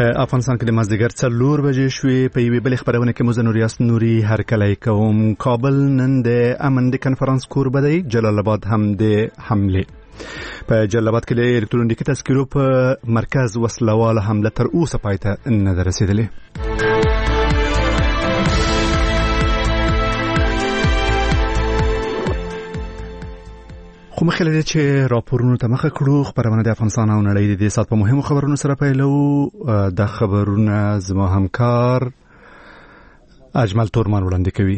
په افغانستان کې د مازدیګر 4 بجې شوې. په یوې بلې خبرونه کې مو نوریاس نوري هرکلی کوم. کابل نن د امن د کنفرانس کوربه دی. جلال آباد هم د حمله. په جلال آباد کې د الکترونیکي تذکرو په مرکز وسلواله حمله تر اوسه پای ته نه ده رسیدلې. خو مخکې له دې چې راپورونو ته مخه کړو، خبرونه د افغانستان او نړۍ د دې سات په مهمو خبرونو سره پیلو. د خبرونه زما همکار اجمل تورمان وړاندې کوي.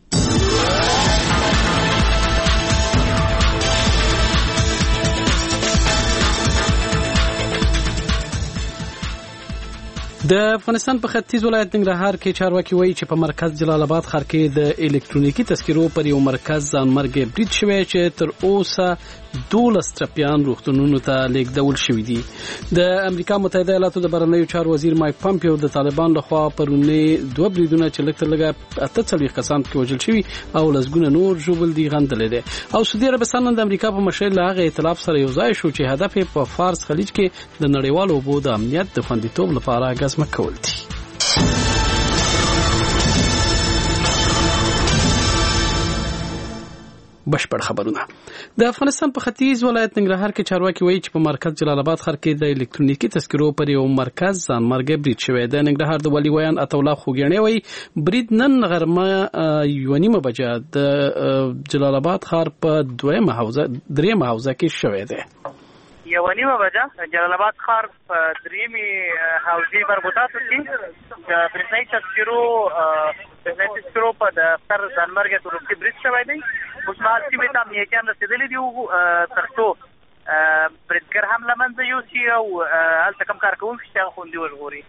د افغانستان په ختیځ ولایت ننګرهار کې چارواکي وایي چې په مرکز جلال آباد ښار کې د الکترونیکي تذکرو پر یو مرکز ځانمرګي برید شوی چې تر اوسه 12 ټپیان روغتونونو ته لیږدول شوي دي. د امریکا متحده ایالاتو د بهرنیو چارو وزیر مایک پامپیو د طالبان لخوا پرونی 2 بریدونه چې لږ تر لږه 48 کسان کې وژل شوي او لسګونه نور ژوبل دي غندلې دي. او سعودي عربستان د امریکا په مشرۍ له هغه ائتلاف سره یو ځای شو چې هدف یې په فارس خلیج کې د نړیوالو اوبو د امنیت د خوندیتوب لپاره ګزمه کول دي. بشپړ خبرونه. د افغانستان په ختیځ ولایت ننګرهار کې چارواکي وایي چې په مرکز جلال آباد ښار کې د الکترونیکي تذکرو پر یو مرکز ځانمرګي برید شوی دی. ننګرهار د ولي ویان عطا الله خوګیاڼي وایي برید نن غرمه 1:30 بجې د جلال آباد ښار په 3 حوزه کې شوی دی. 1:30 بجه جلال آباد ښار په 3 حوزې مربوطاتو کې د برېښنایي تذکرو په د سر ځانمرګي تورکي برید شوی دی. اوس مهال سیمې ته امنیتیان رسېدلي دي تر څو بریدګر هم له منځه یوسي او هلته کوم کارکوونکي چې هغه خوندي وژغوري.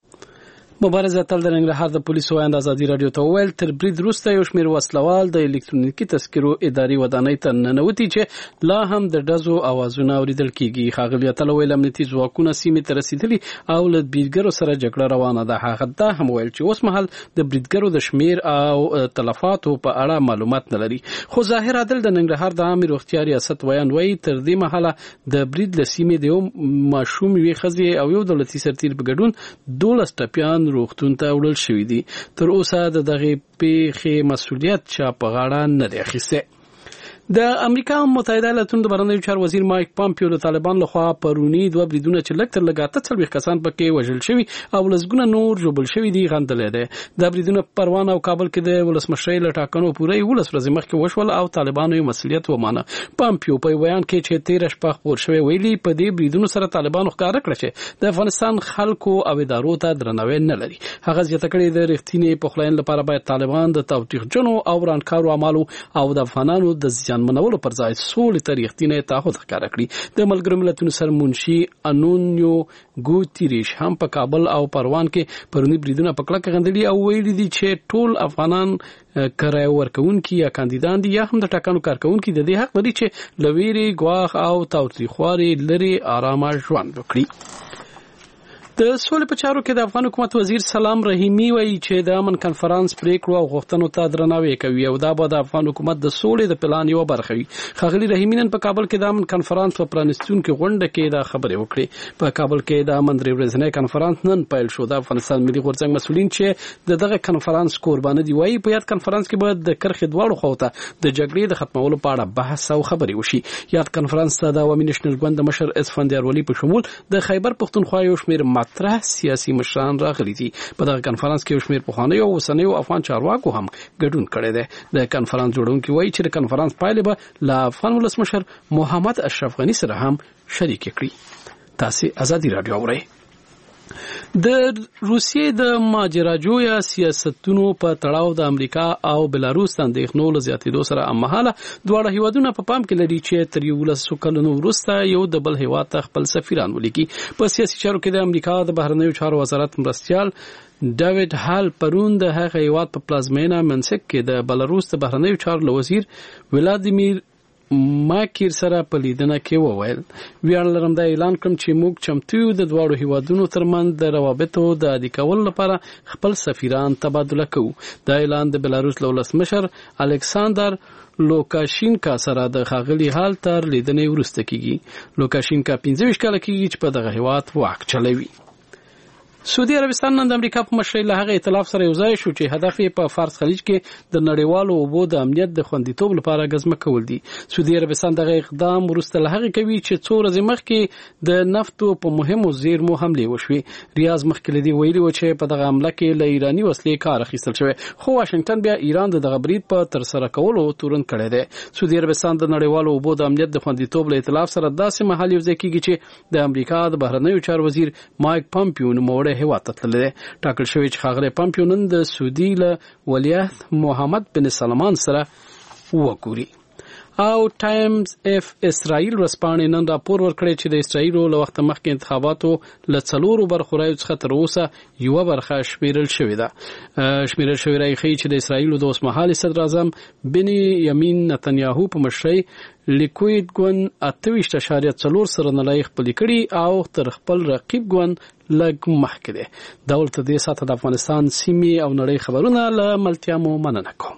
مبارزه تل د ننګرهار د پولیسو ویاند ازادي رادیو ته وویل تر برید وروسته یو شمېر وسلوال د الکترونیکي تذکرو اداري ودانۍ ته ننوتي چې لا هم د ډزو اوازونه اوریدل کیږي. ښاغلي اتل ویل امنیتي ځواکونه سیمې ته رسیدلي او له بریدګرو سره جګړه روانه ده. هغه دا هم ویل چې اوس مهال د بریدګرو د شمېر او تلفاتو په اړه معلومات نه لري. خو ظاهر عادل د ننګرهار د عامه روغتیا ریاست ویاند وایي تر دې مهاله د برید له سیمې د یو ماشوم یوې ښځې او یو دولتي سرتیر په ګډون 12 ټپیان روغتون ته وړل شوي دي. تر اوسه د دغه پیښې مسؤلیت چا په غاړه نه دی اخیستی. د امریکا متحده ایالاتو د بهرنیو چارو وزیر مایک پامپیو د طالبان لخوا پرونی 2 بریدونه چې لږ تر لږه 48 کسان پکې وژل شوي او لسګونه نور ژوبل شوي دي غندلې ده. د بریدونه پروان او کابل کې د ولسمشرۍ له ټاکنو پوره 11 ورځې مخکې وشول او طالبانو یې مسؤلیت ومانه. پامپیو په بیان کې چې 13 شپه خبر شوی ویلي په دې بریدونو سره طالبانو ښکاره کړ چې د افغانستان خلکو او ادارو ته درناوی نه لري. هغه زیاته کړې د رښتینې پخلاینې لپاره باید طالبان د تاوتریخجنو او ورانکارو اعمالو او د افغانانو د منولو پر ځای سولې ته رښتینی تعهد ښکاره کړي. د ملګرو ملتونو سرمنشي انونیو ګوتریش هم په کابل او پروان کې پرونی بریدونه په کلکه غندلي او ویلي دي چې ټول افغانان کرای ورکوونکي یا کاندیدان دي یا هم د ټاکنو کارکوونکي د دې حق لري چې لویری ګواخ او تاوتریخواري لري آرامه ژوند وکړي. د سولې په چارو کې د افغان حکومت وزیر سلام رحیمی وایي چې د امن کنفرانس پریکړو او غوښتنو ته درناوی کوي او دا به د افغان حکومت د سولې د پلان یو برخه وي. ښاغلي رحیمی نن په کابل کې د امن کنفرانس په پرانیستونکو غونډه کې دا خبرې وکړې. په کابل کې د امن درې ورځنی کنفرانس نن پیل شو. د افغانستان ملي غورځنګ مسؤلین چې دغه کنفرانس قرباني دي وایي په یاد کنفرانس کې به د کرخې دواړو خواو ته د جګړې د ختمولو په اړه بحث او خبرې وشي. یاد کنفرانس ته د عوامي نېشنل ګوند د مشر اسفندیار ولی په شمول د خیبر پښتونخوا یو شمېر مطرح سیاسي مشران راغلي دي. په دغه کنفرانس کې یو شمېر پخوانیو او اوسنیو افغان چارواکو هم ګډون کړی دی. د کنفرانس جوړونکي وایي چې د کنفرانس پایلې به له افغان ولسمشر محمد اشرف غني سره هم شریک کړي. تاسو ازادي رادیو اورئ. د روسیې د ماجراجویا سیاستونو په تړاو د امریکا او بلاروس د اندېښنو له زیاتېدو سره هممهاله دواړه هیوادونه په پام کې لري چې تر 11 کلونو وروسته یو د بل هیواد ته خپل سفیران ولیکي. په سیاسي چارو کې د امریکا د بهرنیو چارو وزارت مرستیال ډیوډ هال پرون د هغه هیواد په پلازمینه منسک کې د بلاروس د بهرنیو چارو وزیر ولادیمیر ماکیر سره په لیدنه کې وویل ویاړ لرم دا اعلان کوم چې موږ چمتو یو د دواړو هیوادونو ترمنځ د روابطو د عادي کولو لپاره خپل سفیران تبادله کوو. دا اعلان د بلاروس ولسمشر الکساندر لوکاشینکا سره د ښاغلي حال تر لیدنې وروسته کیږي. لوکاشینکا 25 کاله کیږي چې په دغه هیواد واک چلوي. سعودي عربستان نن د امریکا په مشرۍ له هغه ائتلاف سره یوځای شو چې هدف یې په فارس خلیج کې د نړیوالو اوبو د امنیت د خوندیتوب لپاره غزمه کول دي. سعودي عربستان دغه اقدام وروسته له هغه کوي چې څو ورځې مخکې د نفتو په مهمو زیرمو حمله وشوې. ریاض مخکې لدی ویلي و چې په دغه حمله کې له ایرانی وسلې کار اخیستل شوی، خو واشنگټن بیا ایران دغه برید په تر سره کولو تورن کړی دی. سعودي عربستان د نړیوالو اوبو د امنیت د خوندیتوب له ائتلاف سره داسې مهال یوځای کیږي چې د امریکا د بهرنیو چارو وزیر مایک پامپیو نوموړی هیواد ته تللی دی. ټاکل شوی چې ښاغلی پامپیو نن د سعودي له ولیعهد محمد بن سلمان سره وګوري. او ټایمز اف اسرائیل ورځپاڼې نن راپور ورکړی چې د اسرائیلو له وخت مخکې انتخاباتو له 4 برخو رایو څخه تر اوسه یوه برخه شمیرل شوې ده. شمیرل شوې رایې ښیي چې د اسرائیلو د اوسمهالي صدر اعظم بنیامین نتنیاهو په مشرۍ لیکوید ګوند 28.4 سرنه خپلې کړي او تر خپل رقیب ګوند لږ مخکې دی. دولت دې ساته د افغانستان سیمې او نړۍ خبرونه له ملتیا مو مننه کوم.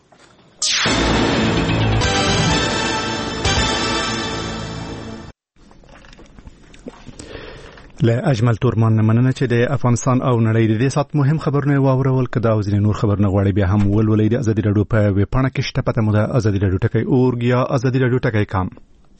له اجمل تورمان مننه چې د افغانستان او نړۍ د دې سات مهم خبرونه واورول. کدا او ځینې نور خبرونه غواړي بیا هم ولولئ د ازادي رادیو په ویب پاڼه کې شته. پته مو ده ازادي رادیو ټکی اورګ یا ازادي رادیو ټکی کام.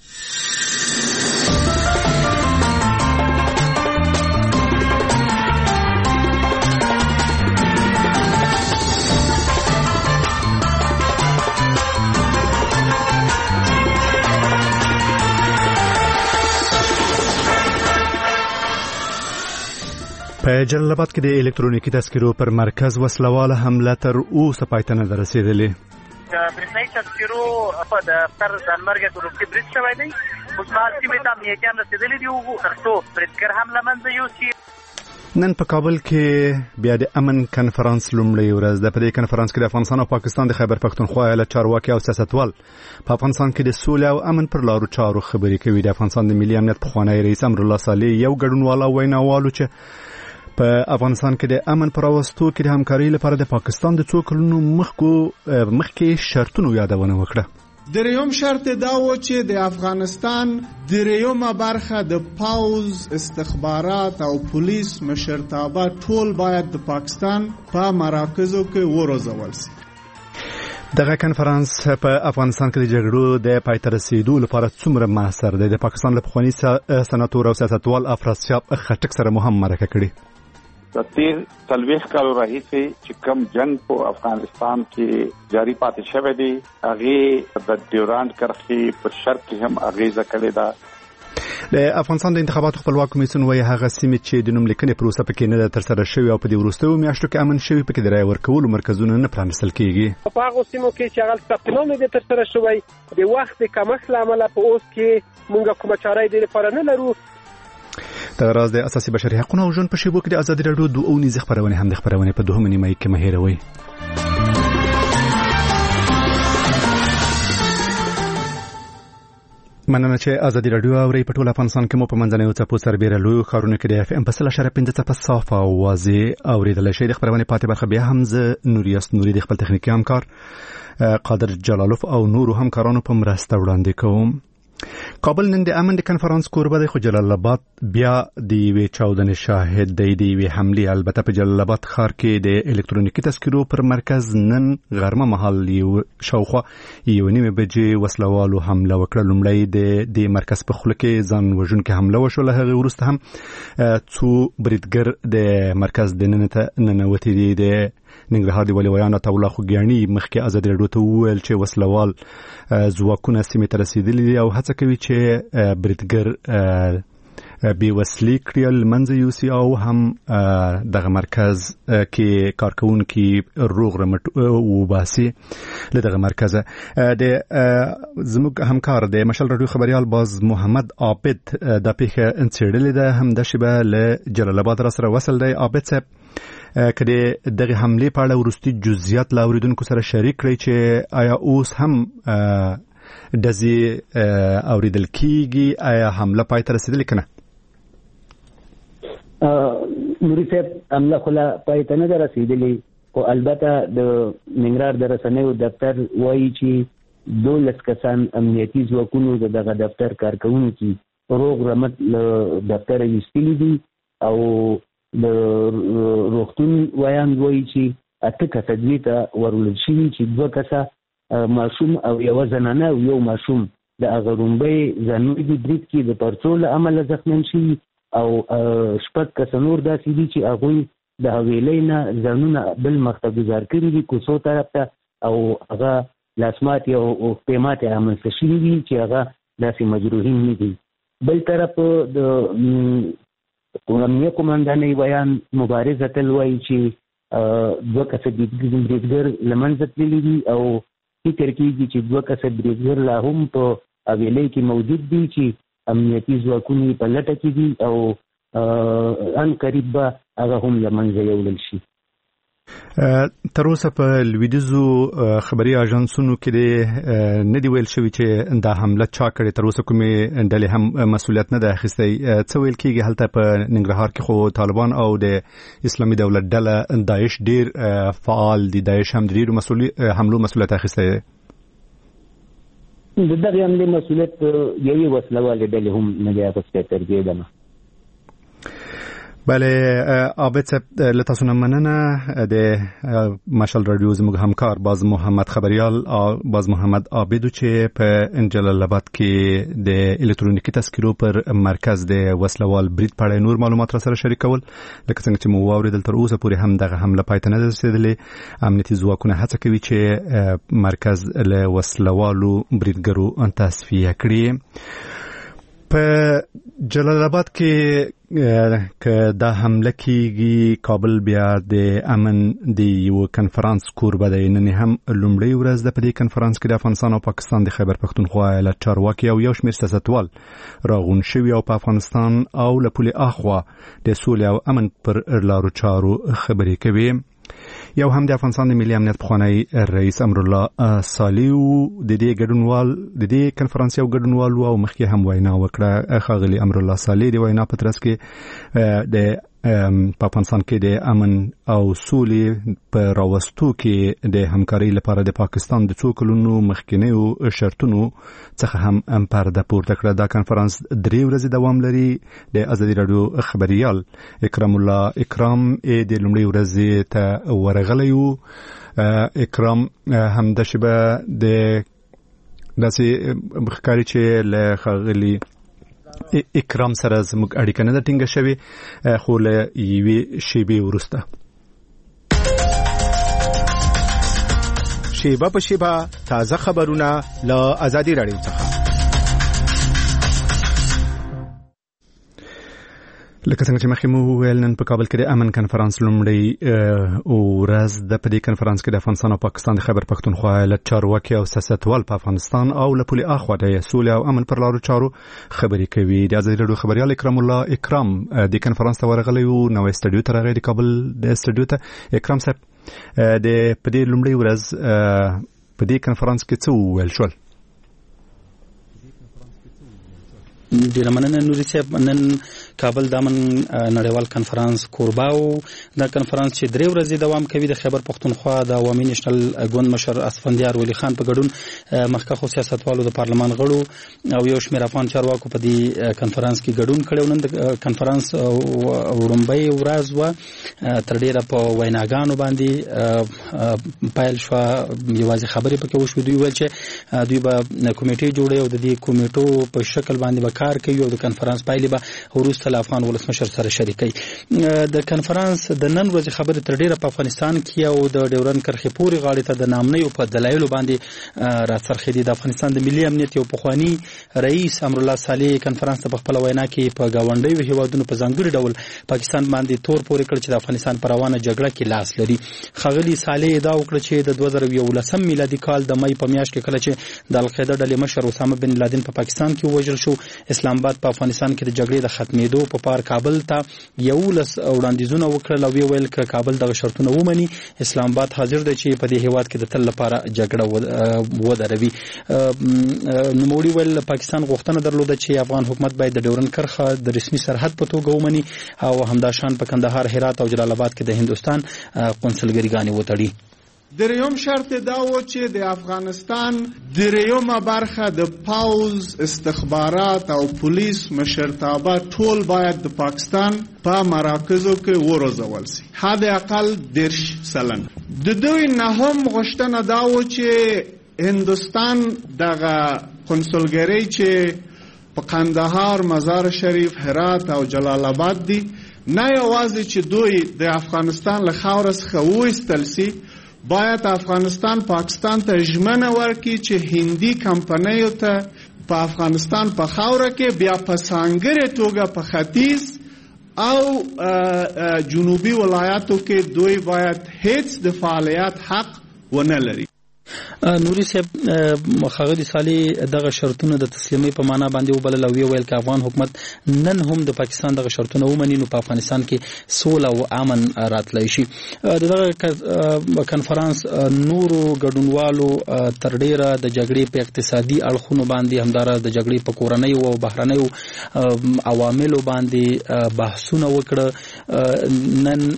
په جلال آباد کې د الکترونیکي تذکرو پر مرکز وسلواله حمله تر اوسه پای ته نه رسیدلې. برېښنایي تذکرو په دفتر ځانمرګه روغتي برید شوی دی. اوس مهال سیمې ته امنیتیان رسېدلي دي ترڅو بریدګر هم له منځه یوسي. نن په کابل کې بیا د امن کنفرانس لومړۍ ورځ ده. په دې کنفرانس کې د افغانستان او پاکستان د خیبر پښتونخوا ایالت چارواکي او سیاستوال په افغانستان کې د سولې او امن پر لارو چارو خبرې کوي. د افغانستان د ملي امنیت پخوانی رئیس امرالله صالح یو ګډونوال او ویناوالو چې په افغانستان کې د امن پر راوستو کې د همکارۍ لپاره د پاکستان د څو کلونو مخکې شرطونو یادونه وکړه. دریم شرط دا و چې د افغانستان دریمه برخه د پاوز استخبارات او پولیس مشرتابه ټول باید د پاکستان په مراکزو کې وروزول شي. دغه کنفرانس په افغانستان کې د جګړو د پای ته رسیدو لپاره څومره موثر دی. د پاکستان له پخواني سناتور او سیاستوال افراسیاب خټک سره مهم مرکه کړي. د تیر 40 کالو راهیسې چې کوم جنگ په افغانستان کې جاری پاتې شوی دی هغه د ډیورانډ کرښې په شرط کې هم اغیزه کړې ده. د افغانستان د انتخاباتو خپلواک کمیسیون وايي هغه سیمې چې د نوم لیکنې پروسه پکې نه تر سره شوی او په دې وروستیو میاشتو کې امن شوی پکې د رای ورکولو مرکزونه نه پرانیستل کیږي. په هغه سیمو کې چې هغه ثبتنام دې تر سره شوی د وخت کمښت لامل په اوس کې مونږه کومه چاره دې لپاره نه لرو. د راز د اساسي بشري حقوقو او ژوند په شیبو کې د ازادي رادیو 2 اونیزه خبرونه هم د خبرونه په 2 نیمه کې مهیروي. مننه چې ازادي رادیو اوري. په ټول افغانستان کې مو په منځنیو څپو سربېره لوی ښارونو کې د اف ام په 0.5 په صافه او واضح اوریدل شي. د خبرونه پاتې برخه بیا هم ز نوریاس نوري د خپل تخنیکی همکار قادر جلالوف او نورو همکارانو په مرسته وړاندې کوم. کابل نن د امن د کنفرانس کوربه دی، خو جلال آباد بیا د یوې چاودنې شاهد دی. د یوې حملې البته په جلال آباد ښار کې د الکترونیکي تذکرو پر مرکز نن غرمه مهال شاوخوا 1:30 بجې وسلوالو حمله وکړه. لومړی د مرکز په خوله کې ځان وژونکې حمله وشوه. له هغې وروسته هم څو بریدګر د مرکز دننه ننوتي دي. د ننګرهار د ولیویان عطاالله خوږیاڼي مخکې ازادي رادیو ته وویل چې وسلوال ځواکونه سیمې ته رسېدلي دي او هڅه کوي چې بریدګر بې وسلې کړي لمنځه یوسي او هم دغه مرکز کې کارکوونکي روغ رمټ وباسي. له دغه مرکزه د زموږ همکار د مشال رادیو خبريال باز محمد عابد د پیښه انڅېړلې ده. هم د شبه له جلال آباد را سره وصل دی. عابد صاحب کله دغه حمله په اړه ورستي جزئیات لا اوریدونکو سره شریک کړئ چې آیا اوس هم دزي اوریدل کیږي، آیا حمله پای ته رسیدلې کنه؟ نوري صاحب حمله خلا پای ته نه رسیدلې، او البته د ننګرهار د رسنیو دفتر وایي چې 12 کسان امنیتي ځواکونو دغه دفتر کارکونکي روغ رمټ دفتر یې استلی دي او د روغتون ویاند وایي چې 8 کسه دوی ته ورول شي چې 2 کسه ماشوم او یو زنانه او یو ماشوم د هغه رومبۍ ځانوي د برید کې د پرڅو له امله زخمیان شوي او 6 کسه نور داسې دي چې هغوی د حویلۍ نه ځانونه بل مخ ته ګزار کړي دي کوڅو طرف ته او هغه لاسماتې او پیماتې رامنځته شوي دي چې هغه داسې مجروحین نه دي. بل طرف د امنیه قومندانۍ ویان مبارز اتل وایي چې 2 کسه بریدګر له منځه تللي دي او فکر کېږي چې 2 کسه بریدګر لا هم په حویلۍ کې موجود دي چې امنیتي ځواکونه په لټه کې دي او ان قریب به هغه هم له منځه یوړل شي. تر اوسه په لویدیځو خبري اژانسونو کې نه دی ویل شوی چې دا حمله چا کړې. تر اوسه کومې ډلې هم مسؤلیت نه ده اخیستی. څه ویل کېږي هلته په ننګرهار کې خو طالبان او د اسلامي دولت ډله داعش ډیر فعال دي. داعش هم د ډیرو حملو مسؤلیت اخیستی دی. د دغه حملې مسؤلیت یوې وسلوالې ډلې هم نه دی اخیستی تر دې دمه. بله عابد صاحب له تاسو نه مننه. د مشال رادیو زموږ همکار باز محمد خبریال او باز محمد عابدو چې په جلال آباد کې د الکترونیکي تذکرو پر مرکز د وسلوال برید په اړه نور معلومات را سره شریکول. لکه څنګه چې مو واوریدل تر اوسه پورې هم دغه حمله پای ته نه ده رسېدلې. امنیتي ځواکونه هڅه کوي چې مرکز له وسلوالو بریدګرو تصفیه کړي. په جلال آباد کې که دا حمله کېږي کابل بیا د امن د یو کنفرانس کوربه دی. نن هم لومړۍ ورځ ده په دې کنفرانس کې د افغانستان او پاکستان د خیبر پښتونخوا ایالت چارواکي او یو شمېر سیاستوال راغون شوي او په افغانستان او له پولې اخوا د سولې او امن پر لارو چارو خبرې کوي. یو هم د افغانستان د ملي امنیت پخوانی رئیس امرالله صالح د دې ګډونوال د دې کنفرانس یو ګډونوال او مخکې هم وینا وکړه. ښاغلي امرالله صالح د وینا په ترڅ کې د په افغانستان کې د امن او سولې په راوستو کې د همکارۍ لپاره د پاکستان د څو کلونو مخکینیو شرطونو څخه هم پرده پورته کړه. دا کنفرانس 3 ورځې دوام لري. د ازادي رادیو خبريال اکرام الله اکرام د لومړۍ ورځې ته ورغلی و. اکرام هم د شبه د داسې مخکاري چې له ښاغلي اکرام سره زموږ اړیکه نه ده ټینګه شوې خو له یوې شیبې وروسته شیبه په شیبه تازه خبرونه له ازادي رادیو څخه. لکه څنګه چې مخکې مو ویل نن په کابل کې د امن کنفرانس لومړۍ ورځ ده. په دې کنفرانس کې د افغانستان او پاکستان د خیبر پښتونخوا ایالت چارواکي او سیاستوال په افغانستان او له پولې اخوا د سولې او امن پر لارو چارو خبرې کوي. د ازادي رادیو خبريال اکرام الله اکرام د کنفرانس ته ورغلی و. نو استډیو ته راغی د کابل د استډیو ته. اکرام صاحب د په دې لومړۍ ورځ په دې کنفرانس کې څه ویل شول؟ ډیره مننه نوري صاحب. نن کابل د امن نړیوال کنفرانس کوربه او دا کنفرانس چې 3 ورځې دوام کوي د خیبر پښتونخوا د عوامي نېشنل ګوند مشر اسفندیار ولی خان په ګډون مخکخو سیاستوالو د پارلمان غړو او یو شمېر افغان چارواکو په دې کنفرانس کې ګډون کړی. نن د کنفرانس وړاندې ورځ و تر ډیره په ویناګانو باندې پایل شو. یوازې خبرې پکې وشوې. دوی ویل چې دوی به کمیټې جوړي او د دې کمیټو په شکل باندې کار کوي او د کنفرانس پایلې به وروسته له افغان ولسمشر سره شریکي. د کنفرانس د نن ورځې خبرې تر ډیره په افغانستان کې او د ډیورن کرښې پورې غاړې ته د نامنیو په دلایلو باندې راڅرخېدي. د افغانستان د ملي امنیت یو پخوانی رئیس امرالله صالح کنفرانس ته په خپل وینا کې په گاونډیو هیوادونو په ځانګړي ډول پاکستان باندې تور پورې کړ چې د افغانستان پر روانه جګړه کې لاس لري. ښاغلي صالح ادعا وکړه چې د 2011 میلادي کال د مې په میاشت کې کله چې د القاعده ډلې مشر اسامه بن لادن په پاکستان کې وژل شو، اسلام آباد په افغانستان کې د جګړې د ختمېدو په پار کابل ته 11 وړاندیزونه وکړل او ویل ک کابل دغه شرطونه ومني. اسلام آباد حاضر دی چې په دې هیواد کې د تل لپاره جګړه ودروي. نوموړي ویل پاکستان غوښتنه درلوده چې افغان حکومت باید د ډیورن کرښه د رسمي سرحد په توګه ومني او همداشان په کندهار، هرات او جلال آباد کې د هندستان قونسلګریګانې وتړي. دریم شرط دا و چې د افغانستان دریمه برخه د پوز استخبارات او پولیس مشرتابه ټول باید د پاکستان په مراکزو کې وروزول شي، حد اقل 10%. د دوی نه هم غوښتنه دا و چې هندوستان دغه کنسولګری چې په قندهار، مزار شریف، هرات او جلال آباد دي، نه یوازې چې دوی د افغانستان له خاورې څخه وایستل سي، باید افغانستان پاکستان ته ژمنه ورکړي چې هندي کمپنیو ته په افغانستان په خاوره کې بیا په ځانګړې توګه په ختیځ او جنوبي ولایاتو کې دوی باید هیڅ د فعالیت حق ونه لري. نوري صاحب خاغلی سالي دغه شرطونه د تسلیمي په معنا باندې وبلل او ویل چې افغان حکومت نن هم د پاکستان دغه شرطونه ومني نو په افغانستان کې سوله او امن راتلای شي. دغه کنفرانس نورو ګډونوالو تر ډیره د جګړې په اقتصادي اړخونو باندې همدارا د جګړې په کورنۍ او بهرنۍ عواملو باندې بحثونه وکړه. نن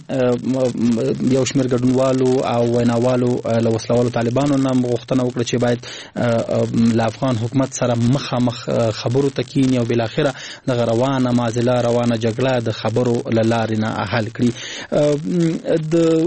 یو شمېر ګډونوالو او ویناوالو له وسلوالو طالبانو نام غوښتنه وکړه چې باید له افغان حکومت سره مخامخ خبرو ته کینی او بل اخره دغه روانه جګړه د خبرو له لارې نه حل کړي.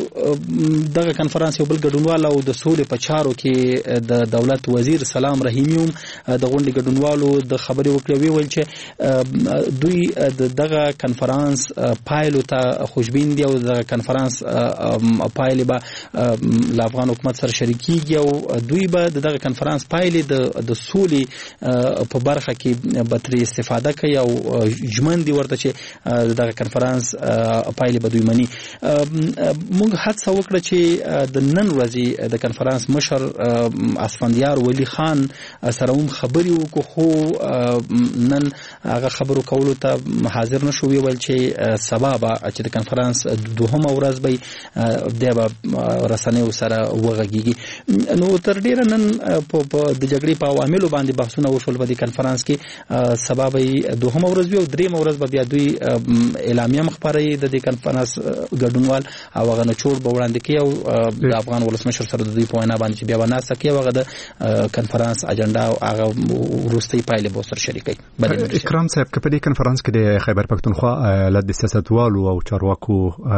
دغه کنفرانس یو بل ګډونوال او د سولې په چارو کې د دولت وزیر سلام رحیمی هم د غونډې ګډونوالو د خبرې وکړې، ویل چې دوی دغه کنفرانس پایلو ته خوشبین دي او دغه کنفرانس پایلې به له افغان حکومت سره شریکیږي او دوی به دغه کنفرانس پایلې د سولې په برخه کې به ترې استفاده کوي او ژمن دي ورته چې دغه کنفرانس پایلې به دوی مني. موږ هڅه وکړه چې د نن ورځې د کنفرانس مشر اسفندیار ولی خان سره هم خبرې وکړو، خو نن هغه خبرو کولو ته حاضر نشو. ویل چې سبا به چې د کنفرانس دوهمه ورځ به د رسنیو سره وغږیږي. نو تر ډیره نن د جګړې په عواملو باندې بحثونه وشول په دې کنفرانس کې. سبا به دوهمه ورځ وي او دریمه ورځ به بیا دوی اعلامیه مخبري د دې کنفرانس ګډونوال او هغه نچوړ به وړاندې کوي او د افغان ولسمشر سره د دوی په وینا باندې بیا وناسه کوي هغه د کنفرانس اجنډا او هغه وروستۍ پایلې به سره شریکي. اکرام صاحب په دې کنفرانس کې د خیبر پښتونخوا له سیاستوالو او چارواکو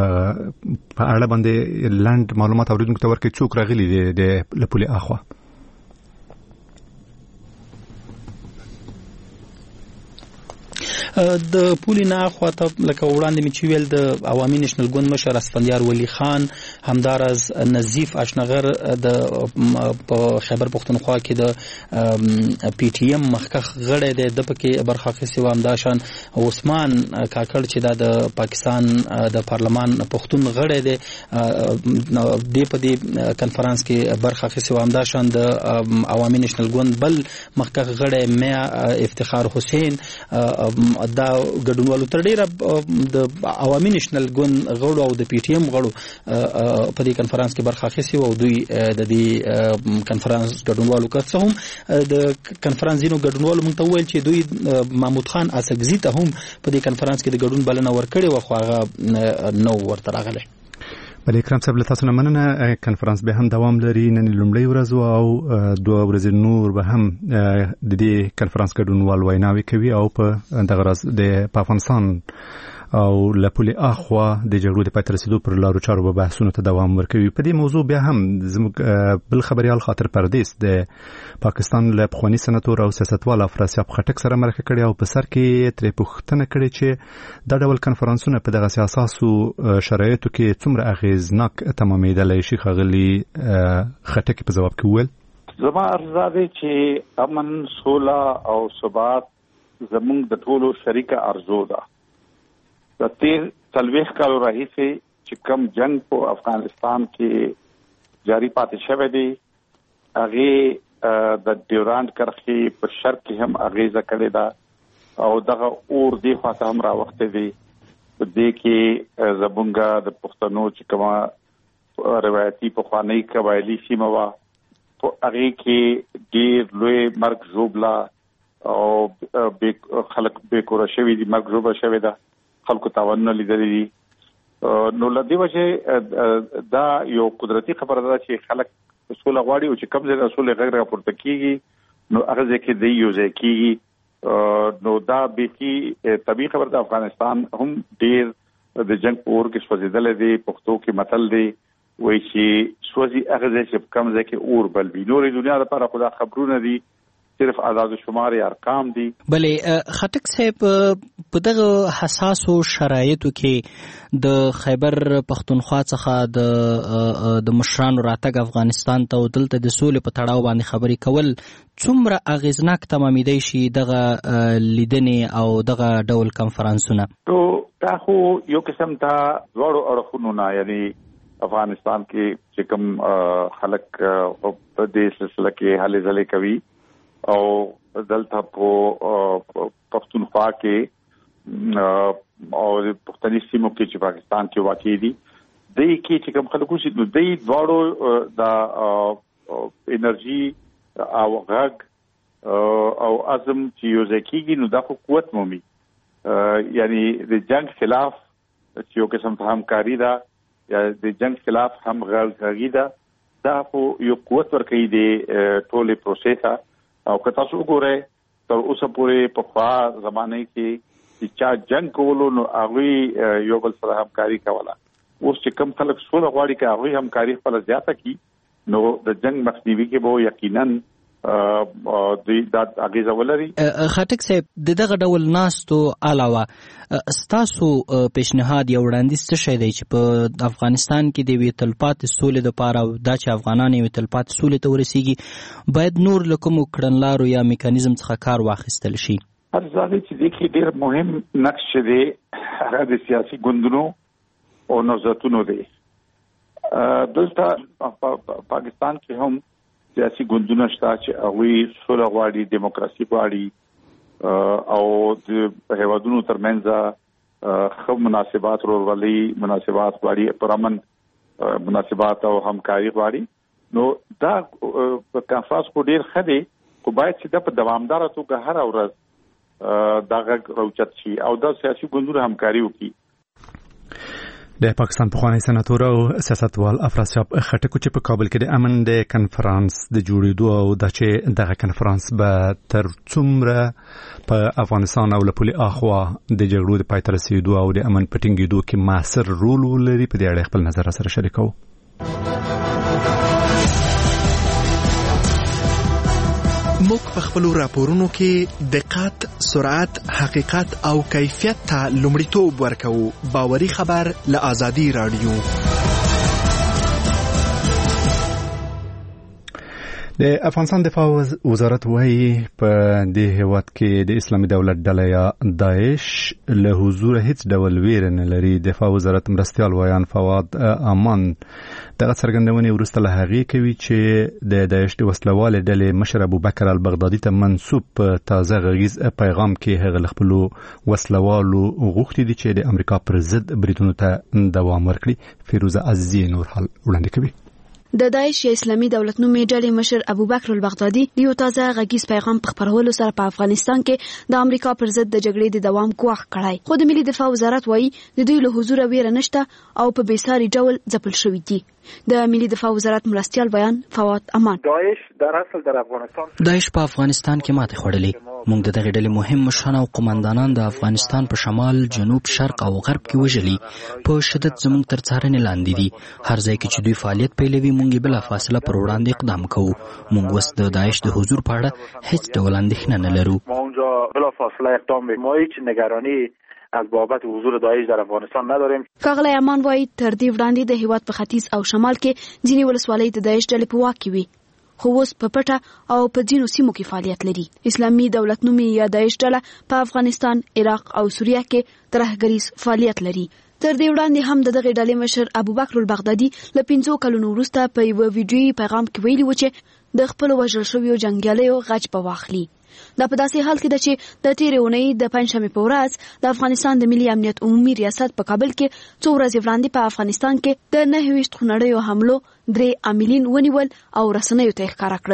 په اړه باندې لاند معلومات اوریدونکو ته ورکړي څوک راغلي دي د لپولي اخوا. د پولی نه خواته لکه وړاندې می چې ویل د عوامي نېشنل ګوند مشر اسفندیار ولی خان، همدارز نظیف اشنغر د په خیبر پښتونخوا کې د پی ټی ایم مخکخ غړی دی، د پکې برخه اخیستې و. همداشان عثمان کاکړ چې د پاکستان د پارلمان پښتون غړی دی د په دې کنفرانس کې برخه اخیستې و. همداشان د عوامي نېشنل ګوند بل مخکخ غړی میا افتخار حسین دا ګډونوالو تر ډیره د عوامي نېشنل ګوند غړو او د پی ټی ایم غړو په دې کنفرانس کې برخه اخیستې او دوی د دې کنفرانس ګډونوالو که هم د کنفرانس ځینو ګډونوالو موږ ته وویل چې دوی محمود خان اسکزي ته هم په دې کنفرانس کې د ګډون بلنه ورکړې وه خو هغه نو ورته راغلی. بل اکرام صاحب له تاسو نه مننه. کنفرانس به هم دوام لري، نن لومړی ورځ او دوه ورځې نور به هم د دې کنفرانس ګډونوال ویناوي کوي او په دغه ورځ د افغانستان او لپولي اخوا د جګړو د پای ته رسیدو پر لارو چارو به بحثونو ته دوام ورکوي. په دې موضوع بیا هم زموږ بل خبريال خاطر پردیس د پاکستان له پخواني سناتور او سیاستوال افراسیاب خټک سره مرکه کړې او په سر کې ترې پوښتنه کړې چې دا ډول کنفرانسونه په دغه سیاساسو شرایطو کې څومره اغیزناک تمامېدلی شي. ښاغلي خټک په جواب کې وویل زما ارزا دی چې امن، سوله او ثبات زموږ د ټولو شریکه ارزو ده. د تیر 40 کالو راهیسې چې کوم جنگ په افغانستان کې جاری پاتې شوی دی هغه د ډیورانډ کرښې په شرق کې هم اغیزه کړې ده او دغه اور دی خاصه هم راوخته دی. په دې کې زمونږ د پښتنو چې کومه روایتي پخوانی قبایلی سیمه وه په هغه کې ډېر لوی مرګ ژوبله او خلک بې کوره شوي دي، مرګ ژوبله شوې ده، خلکو تاوانونه لیدلي دي. نو لدی وجه دا یو قدرتي خبره ده چې خلک اصول غواړي او چې کوم ځای اصول غیر راپورته کیږي نو هغه ځکه دی یو ځای کیږي نو دا به طبيعي خبره ده. افغانستان هم ډیر د جنگ پور کې سوځیدل دي. پښتو کې متل دی وایي چې سوځي هغه ځای چې کوم ځای کې اور بل وي. نورې دنیا لپاره خو دا خبرونه دي صرف اعداد و شمار ارقام دي. بلې خټک صاحب په دغه حساسو شرایطو کې د خیبر پختونخوا څخه د مشرانو راتګ افغانستان ته دلته د سولې په تړاو باندې خبرې کول څومره اغیزناک تمامیدای شي دغه لیدنې او دغه ډول کنفرانسونه؟ تو دا خو یو قسم ته ډوړو اړخونو نه یعنی افغانستان کې چې کوم خلک په دې سلسله کې هلې ځلې کوي او دلته په پښتونخوا کې او پښتني سیمو کې چې پاکستان کې واقع دي د کې چې کوم خلکو چې د دواړو د انرژي او غږ او عزم چې یو ځکیږي نو دا خو قوت مومي. یعنی د جنگ خلاف چې یو قسم ته همکاري ده یا د جنگ خلاف هم غږی ده دا خو یو قوت ورکوي د ټولې پروسې او که تاسو وګورئ تر اوسه پورې په خوا زمانه کې چې چا جنگ کولو نو هغه یو بل سره همکاري کوله. اوس چې کم خلک سوله غواړي چې هغه همکاري خپل زیاته کی نو د جنگ مخنیوي کې به یقینا د اغیزه ولري. خټک صاحب دغه ډول ناستو علاوه ستاسو پیشنهاد یو وړاندیز څه شی دی چې په افغانستان کې د وی تلپاتې سولې لپاره دا چې افغانان یو تلپاتې سولې ته ورسیږي باید نور لکم کړنلارو یا میکانیزم څخه کار واخیستل شي؟ هر ځای چې د کې ډیر مهم نقش دی هغه د سیاسي ګوندونو او نوزتونو دی. دلته پاکستان کې هم سیاسي ګوندونه شته چې هغه سوله غواړي دیموکراسي غواړي او د هیوادونو ترمنځ خو مناسبات ورولي مناسبات غواړي پرامن مناسبات او همکاري غواړي نو دا په کانفرنس کو ډیر خدي کو باید چې د په دوامدار توګه هر ورځ دا غږ راوچت شي او د سیاسي ګوندونو همکاري وکړي. د پاکستان پخوانی سناتور او سیاستوال افراسیاب خټک چې په کابل کې د امن د کنفرانس د جوړېدو او د چې دغه کنفرانس به تر څومره په افغانستان او لپولي اخوا د جګړو د پای ته رسیدو او د امن پټینګېدو کې موثر رول ولري په دې اړه خپل نظر سره شریکو. موږ په خپل راپورونو کې دقت، سرعت، حقیقت او کیفیت ته لومړیتوب ورکوو. باوري خبر له آزادي رادیو. د افغانستان دفاع وزارت وايي په دې هیواد کې د اسلامي دولت ډله یا داعش له حضور هیڅ ډول ویره نه لري. دفاع وزارت مرستیال ویان فواد امان دغه څرګندونې وروسته له هغې کوي چې د داعش د وسلوال ډلې مشر ابوبکر البغدادي ته منسوب په تازه غږیز پیغام کې هغه خپل وسلوالو غوښتي دي چې د امریکا پر ضد بریدونو ته دوام ورکړي. فیروزه عزیزی نور حال وړاندې کوي. د داعش اسلامي دولت نومي ډلې مشر ابوبکر البغدادي یو تازه غږیز پیغام په خبرولو سره په افغانستان کې د امریکا پر ضد د جګړې د دوام ګواښ کړی. خو د ملي دفاع وزارت وایي د دوی له حضور ویره نشته او په بیساري ډول ځپل شوي دي. د ملي دفاع وزارت مرستیال بیان فواد امان داعش در اصل در افغانستان داعش په افغانستان کې ماته خوړلې. موږ د دغه ډلې مهم مشران او قوماندانان د افغانستان په شمال، جنوب، شرق او غرب کې وژلي. په شدت زموږ تر څارنې لاندې دي. هر ځای کې چې دوی فعالیت پیلوي موږ بلا فاصله پر وړاندې اقدام کوو. موږ اوس د داعش د حضور په اړه هیڅ ډول اندېښنه نه لرو. ما اونجا بلا فاصله اقدام می‌کنیم. ما هیچ نگرانی از بابت حضور داعش در افغانستان نداریم. ښاغلی امان وایي تر دې وړاندې د هیواد په ختیځ او شمال کې ځینې ولسوالۍ د داعش ډلې په واک کې وي خو اوس په پټه او په ځینو سیمو کې فعالیت لري. اسلامي دولت نومي یا داعش ډله په افغانستان، عراق او سوریه کې ترهګریز فعالیت لري. تر دې وړاندې هم د دغه ډلې مشر ابوبکر البغدادي له 5 کلونو وروسته په یو ویډیویي پیغام کې ویلي و چې د خپل وژل شویو جنګیالیو غچ به واخلي. دا په داسې حال کې ده چې د تیرې اونۍ د پنجشنبې په ورځ د افغانستان د ملي امنیت عمومي ریاست په کابل کې څو ورځې وړاندې په افغانستان کې د 29 خونړیو حملو 3 عاملین ونیول او رسنیو ته ښکاره کړل.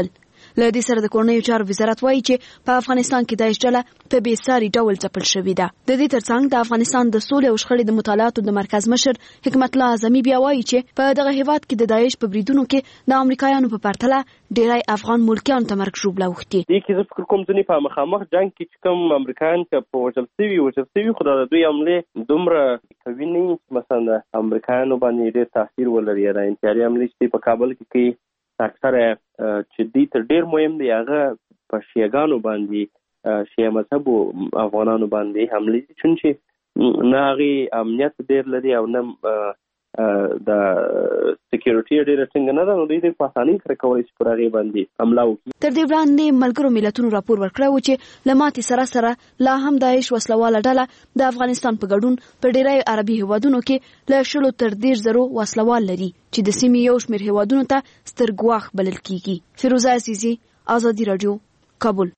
له دې سره د کورنیو چارو وزارت وایي چې په افغانستان کې داعش ډله په بې ساري ډول ځپل شوې ده. د دې ترڅنګ د افغانستان د سولې او شخړې د مطالعاتو د مرکز مشر حکمت الله اعظمي بیا وایي چې په دغه هیواد کې د داعش په بریدونو کې د امریکایانو په پرتله ډیری افغان ملکیانو ته مرګ ژوبله اوښتي. دې کې زه فکر کوم ځینې په مخامخ جنګ کې چې کوم امریکایان په وژل شوي خو د دوی حملې دومره قوي نه وي چې مثلا د امریکایانو باندې ډېر تاثیر ولري. د انتحاري حملې چې په کابل کې کوي اکثره چې دې تر ډېر مهم دی هغه په شیعهګانو باندې شیعه مذهبو افغانانو باندې حملې دي، چون چې نه هغې امنیت ډېر لري او نه د سکیورټي ډېره ټینګه نه ده، نو دوی په اسانۍ سره کولی شي پر هغې باندې حمله وکړي. تر دې وړاندې ملګرو ملتونو راپور ورکړی و چې له ماتې سره لا هم داعش وسلواله ډله د افغانستان په ګډون په ډېری عربي هیوادونو کې له 100 تر 100 وسلوال لري چې د سیمې یو شمېر هیوادونو ته ستر ګواښ بلل کیږي. فیروزه عزیزي، آزادي رادیو، کابل.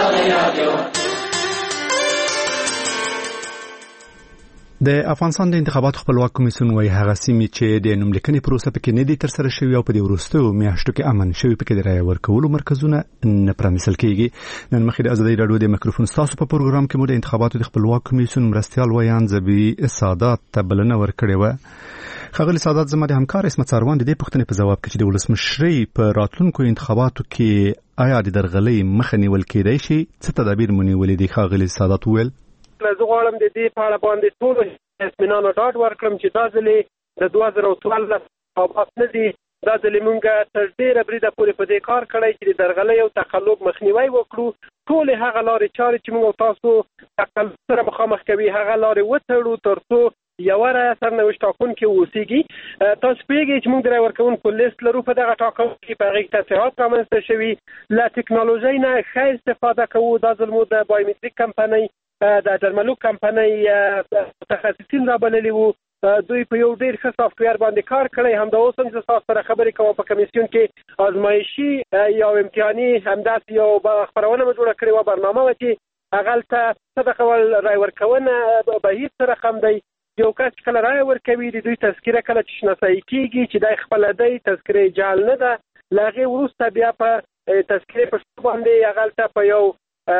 د افغانستان د انتخاباتو خپلواک کمیسیون وايي هغه سیمې چې د نوملیکنې پروسه پکې نه دي ترسره شوې او په دې وروستیو میاشتو کې امن شوي پکې د رایې ورکولو مرکزونه نه پرانیستل کیږي. نن مخکې د آزادۍ راډیو د میکروفون تاسو په پروګرام کې مو د انتخاباتو د خپلواک کمیسیون مرستیال ویان زبی سادات ته بلنه ورکړې و. ښاغلي سادات زما د همکار اسمت سروان د دې پوښتنې په جواب کې چې د ولسمشرۍ په راتلونکو انتخاباتو کې آیا د درغلۍ مخه نیول کېدای شي، څه تدابیر مو نیولې دي؟ ښاغلي سادات وویل زه غواړم د دې په اړه باندې ټولو اطمینان او ډاډ ورکړم چې دا ځلې د 2014 انتخابات نه دي، دا ځلې موږ تر ډېره بریده پورې په دې کار کړی چې د درغلۍ او تقلب مخنیوی وکړو. ټولې هغه لارې چارې چې موږ تاسو تقلب سره مخامخ کوي هغه لارې وتړو تر څو یوه رایه سرنوشت ټاکونکي واوسیږي. تاسو پوهېږئ چې موږ د رایې ورکوونکو لیست لرو په دغه ټاکنو کې په هغې کې تصحیحات رامنځته شوي. له ټکنالوژۍ نه ښه استفاده کوو. دا ځل مو د بایومټریک کمپنۍ د درملو کمپنۍ متخصصین رابللي وو. دوی په یو ډېر ښه سافټویر باندې کار کړی. همدا اوس هم زه تاسو سره خبرې کوم په کمیسیون کې ازمایشي یو امتحاني همداسې یو خپرونه مو جوړه کړې وه، برنامه وه چې هغلته څه ډول رایې ورکونه بهیر سره رقم دی. یو کس چې کله رایه ورکوي د دوی تذکره کله چې شناسایي کېږي چې دی خپله دی تذکرې جعل نه ده. له هغې وروسته بیا په تذکرې په شتو باندې هغلته په یو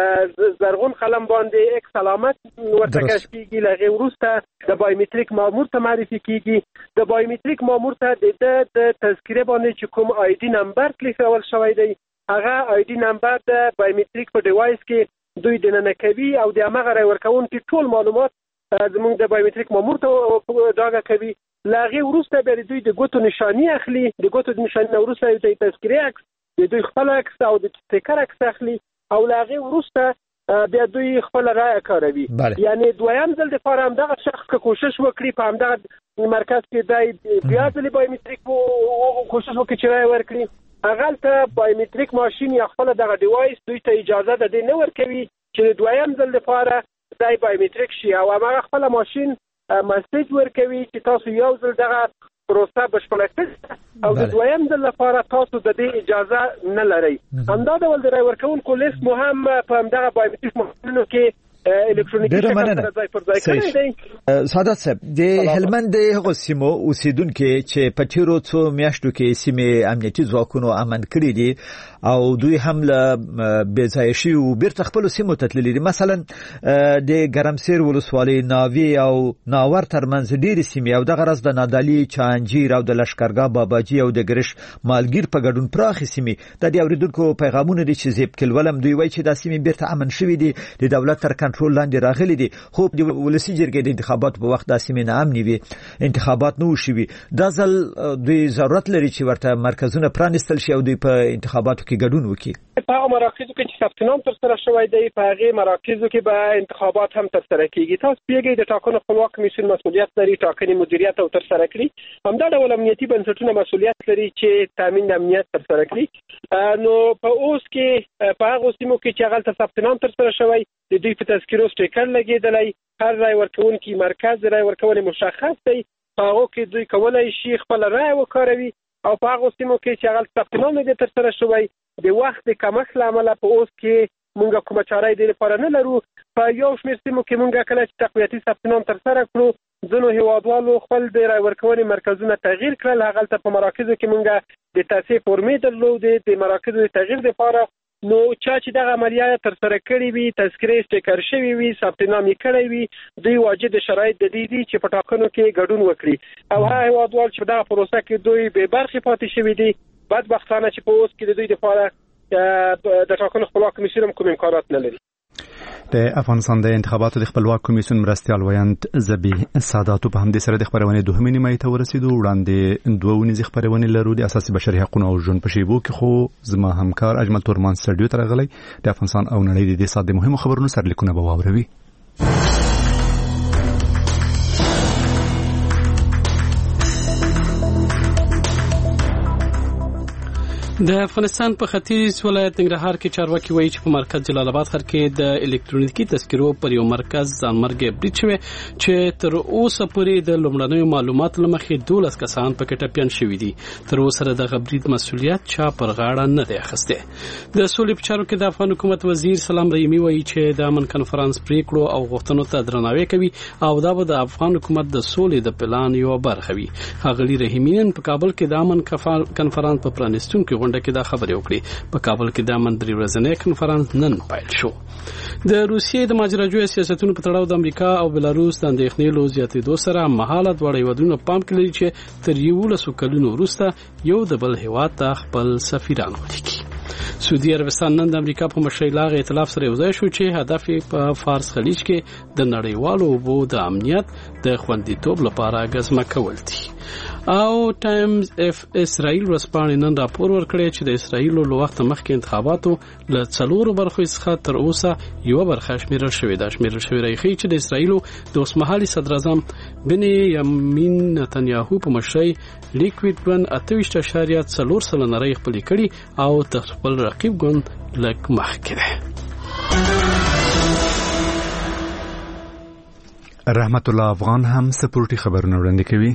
زرغون قلم باندې ایکس علامت ورته کش کیږي. له هغې وروسته د بایومټریک مامور ته معرفي کیږي. د بایومټریک مامور ته د تذکرې باندې چې کوم آی ډي نمبر کلیکول شوی دی هغه آی ډي نمبر د بایومټریک په ډیوایس کې دوی دننه کوي او د همغه رایې ورکوونکي ټول معلومات زموږ د بایومټریک مامور ته ډاګه کوي. له هغې وروسته بیا دوی د ګوتو نشاني اخلي. د ګوتو نشاني نه وروسته د تذکرې عکس، د دوی خپل عکس او د سټیکر عکس اخلي او له هغې وروسته بیا دوی خپله رایه کاروي. یعنې دویم ځل دپاره همدغه شخص که کوشش وکړي په همدغه مرکز کې دی بیا ځلې بایومټریک کوشش وکړي چې رایه ورکړي، هغلته بایومټریک ماشین یا خپله دغه ډیوایس دوی ته اجازه د دې نه ورکوي چې د دویم ځل دپاره دی بایومټریک شي او همغه خپله ماشین مسیج ورکوي چې تاسو یو ځل دغه پروسه بشپړه کړئ او د دویم ځل لپاره تاسو د دې اجازه نه لرئ. همدا ډول د رایې ورکوونکو لیست مو هم په همدغه بایومټریک ماشینونو کې الکترونیکي شکل سره ځای پر ځای کړی دی. سادات صاحب، د هلمند د هغو سیمو اوسیدونکي چې په تیرو څو میاشتو کې سیمې امنیتي ځواکونو امن کړي دي او دوی هم له بې ځایه شوي بیرته خپلو سیمو ته تللي دي، مثلا د ګرمسیر ولسوالۍ، ناوې او ناور ترمنځ ډېرې سیمې او دغه راز د نادعلي، چانجیر او د لشکرګاه، باباجي او د ګرش مالګیر په ګډون پراخې سیمې. د دې اورېدونکو پیغامونه دي چې زیب کلولم دوی وایي چې دا سیمې بیرته امن شوي دي، د دولت تر کنټرول لاندې راغلي دي. خو د ولسي جرګې د انتخاباتو په وخت دا سیمې ناامنې وي، انتخابات نه وشوي. دا ځل دوی ضرورت لري چې ورته مرکزونه پرانیستل شي او دوی په انتخاباتو کې ګډون وکړي. په هغه مراکزو کې چې ثبت نام ترسره شوی دی په هغې مراکزو کې به انتخابات هم ترسره کېږي. تاسو پوهېږئ د ټاکنو خپلواک کمیسیون مسؤلیت لري ټاکنې مدیریت او ترسره کړي. همدا ډول امنیتي بنسټونه مسؤلیت لري چې تامین د امنیت ترسره کړي. نو په اوس کې په هغو سیمو کې چې هغلته ثبت نام ترسره شوی د دوی په تذکرو سټیکر لګېدلی، هر رایې ورکوونکي مرکز د رایې ورکونې مشخص دی، په هغو کې دوی کولی شي خپله رایه وکاروي. او په هغو سیمو کې چې هغلته ثبت نام نه دی ترسره شوی د وخت د کمښت له امله په اوس کې مونږ کومه چاره دې لپاره نه لرو. په یو شمېر سیمو کې مونږ کله چې تقویتي ثبت نام ترسره کړو ځینو هیوادوالو خپل د رای ورکونې مرکزونه تغییر کړل. هغلته په مراکزو کې مونږ د تصحیح فورمې درلودې د مراکزو د تغییر لپاره. نو چا چې دغه عملیه ترسره کړې وي تذکرې سټیکر شوي وي ثبت نام یې کړی وي دوی واجب شرایط د دې دي چې په ټاکنو کې ګډون وکړي. او هغه هیوادوال چې په دغه پروسه کې دوی بې برخې پاتې شوي دي بدبختانه چې په اوس کې د دوی لپاره د ټاکنو خپلواک کمیسیون هم کوم امکانات نه لري. د افغانستان د انتخاباتو د خپلواک کمیسیون مرستیال ویاند زبی ساداتو په همدې سره د خبرونې دوهمې نیمایي ته ورسېدو. وړاندې دوه ونیزې خبرونې لرو د اساسي بشري حقوقو او ژوند په شیبو کې، خو زما همکار اجمل تورمان سټډیو ته راغلی د افغانستان او نړۍ د دې ساعت د مهمو خبرونو سرلیکونه به واوروي. د افغانستان په ختیځ ولایت ننګرهار کې چارواکي وایي چې په مرکز جلال آباد ښار کې د الکترونیکي تذکرو پر یو مرکز ځانمرګي برید شوی چې تر اوسه پورې د لومړنیو معلوماتو لمخې 12 کسان پکې ټپيان شوي دي. تر اوسه د برید مسؤلیت چا پر غاړه نه دی اخیسته. د سولې په چارو کې د افغان حکومت وزیر سلام رحیمي وایي چې د امن کنفرانس پریکړو او غوښتنو ته درناوی کوي او دا به د افغان حکومت د سولې د پلان یو برخه وي. ښاغلي رحیمي نن په کابل کې د امن کنفرانس په پرانیستونکو کې دا خبرې وکړي. په کابل کې د امن درې ورځنی کنفرانس نن پیل شو. د روسیې د ماجراجوی سیاستونو په تړاو د امریکا او بلاروس د اندېښنې له زیاتېدو سره مهاله دواړه هیوادونه پام کې لري چې تر 11 کلونو وروسته یو د بل هیواد ته خپل سفیران ولیکي. سعودي عربستان نن د امریکا په مشرۍ لاغه ائتلاف سره یوځای شو چې هدف په فارس خلیج کې د نړیوالو اوبو د امنیت د خوندیتوب لپاره غزمه کول دي. او ټایمز اف اسرائیل ورسپانې نن راپور ورکړی چې د اسرائیل له وخت مخکې انتخاباتو له 4 برخو څخه تر اوسه یو برخه شمیرل شوې ده. شمیرل شوې راځي چې د اسرائیل د اوسمهالي صدر اعظم بنیامین نتنیاهو په مشرۍ لیکوډ ون 28.4 سلنه رای خپل کړي او تر خپل رقیب ګوند لک مخکې ده. رحمت الله افغان هم سپورټي خبرونه وړاندې کوي.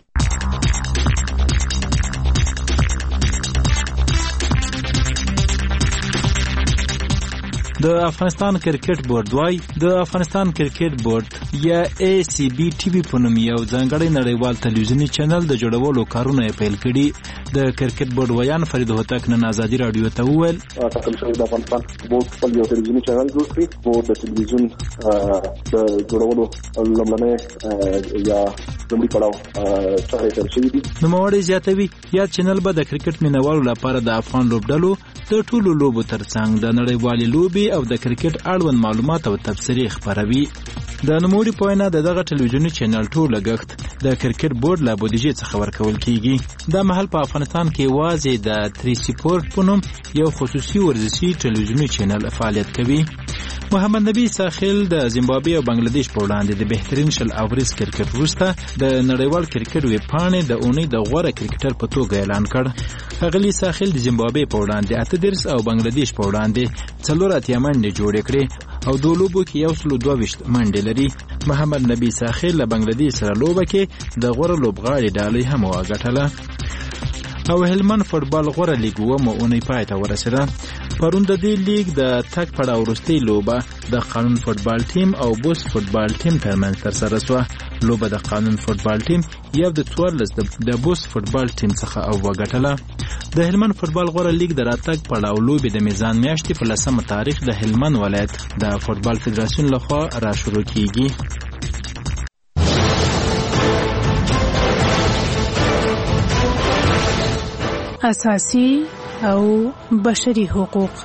د افغانستان کرکټ بورډ وايي د افغانستان کرکټ بورډ یا ACB TV په نوم یو ځانګړی نړیوال تلویزیونی چینل د جوړولو کارونه پیل کړي. د کرکټ بورډ ویان فرید هوتک نن آزادي رادیو ته وویل ټاکل شوی د افغانستان بورډ خپل یو تلویزیونی چینل جوړ کړي. بورډ د تلویزیون د جوړولو لومړنی یا لومړی پړاو چارې پیل شوې دي. نوموړی زیاتوي یا چینل به د کرکټ مینوالو لپاره د افغان لوبډلو د ټولو لوبو ترڅنګ د نړیوالې لوبې او د کرکټ اړوند معلومات او تبصرې خبروي. د نوموړي په وینا دغه ټلویزیونی چینل ټول لګښت د کرکټ بورډ له بودیجې څخه ورکول کیږي. دا مهال په افغانستان کې واځي د 3 سپورت په نوم یو خصوصي ورزشي ټلویزیونی چینل فعالیت کوي. محمد نبی ساحل د زیمبابوې او بنگلاديش په وړاندې د بهترین شل اوریز کرکټ وروسته د نړیوال کرکټ ویب پاڼې د اونۍ د غوره کرکټر په توګه اعلان کړ. ښاغلي ساحل د زیمبابوې په وړاندې 8 او بنگلاديش په وړاندې 4 منډې جوړې کړې او دوه لوبو کې 122 منډې لري. محمد نبی ساحل له بنگلاديش سره لوبه کې د غوره لوبغاړي ډالۍ هم وګټله. او هلمند فوتبال غوره لیګ و اونۍ پای ته ورسېده. پرون د دې لیګ د تک پړاو وروستۍ لوبه د قانون فوتبال ټیم او بوس فوتبال ټیم ترمنځ ترسره شوه. لوبه د قانون فوتبال ټیم یو د 14 د بوس فوتبال ټیم څخه او وګټله. د هلمند فوتبال غوره لیګ د راتګ پړاو لوبې د میزان میاشتې په 10 تاریخ د هلمند ولایت د فوتبال فدراسیون لخوا را شروع کیږي. اساسي او بشري حقوق.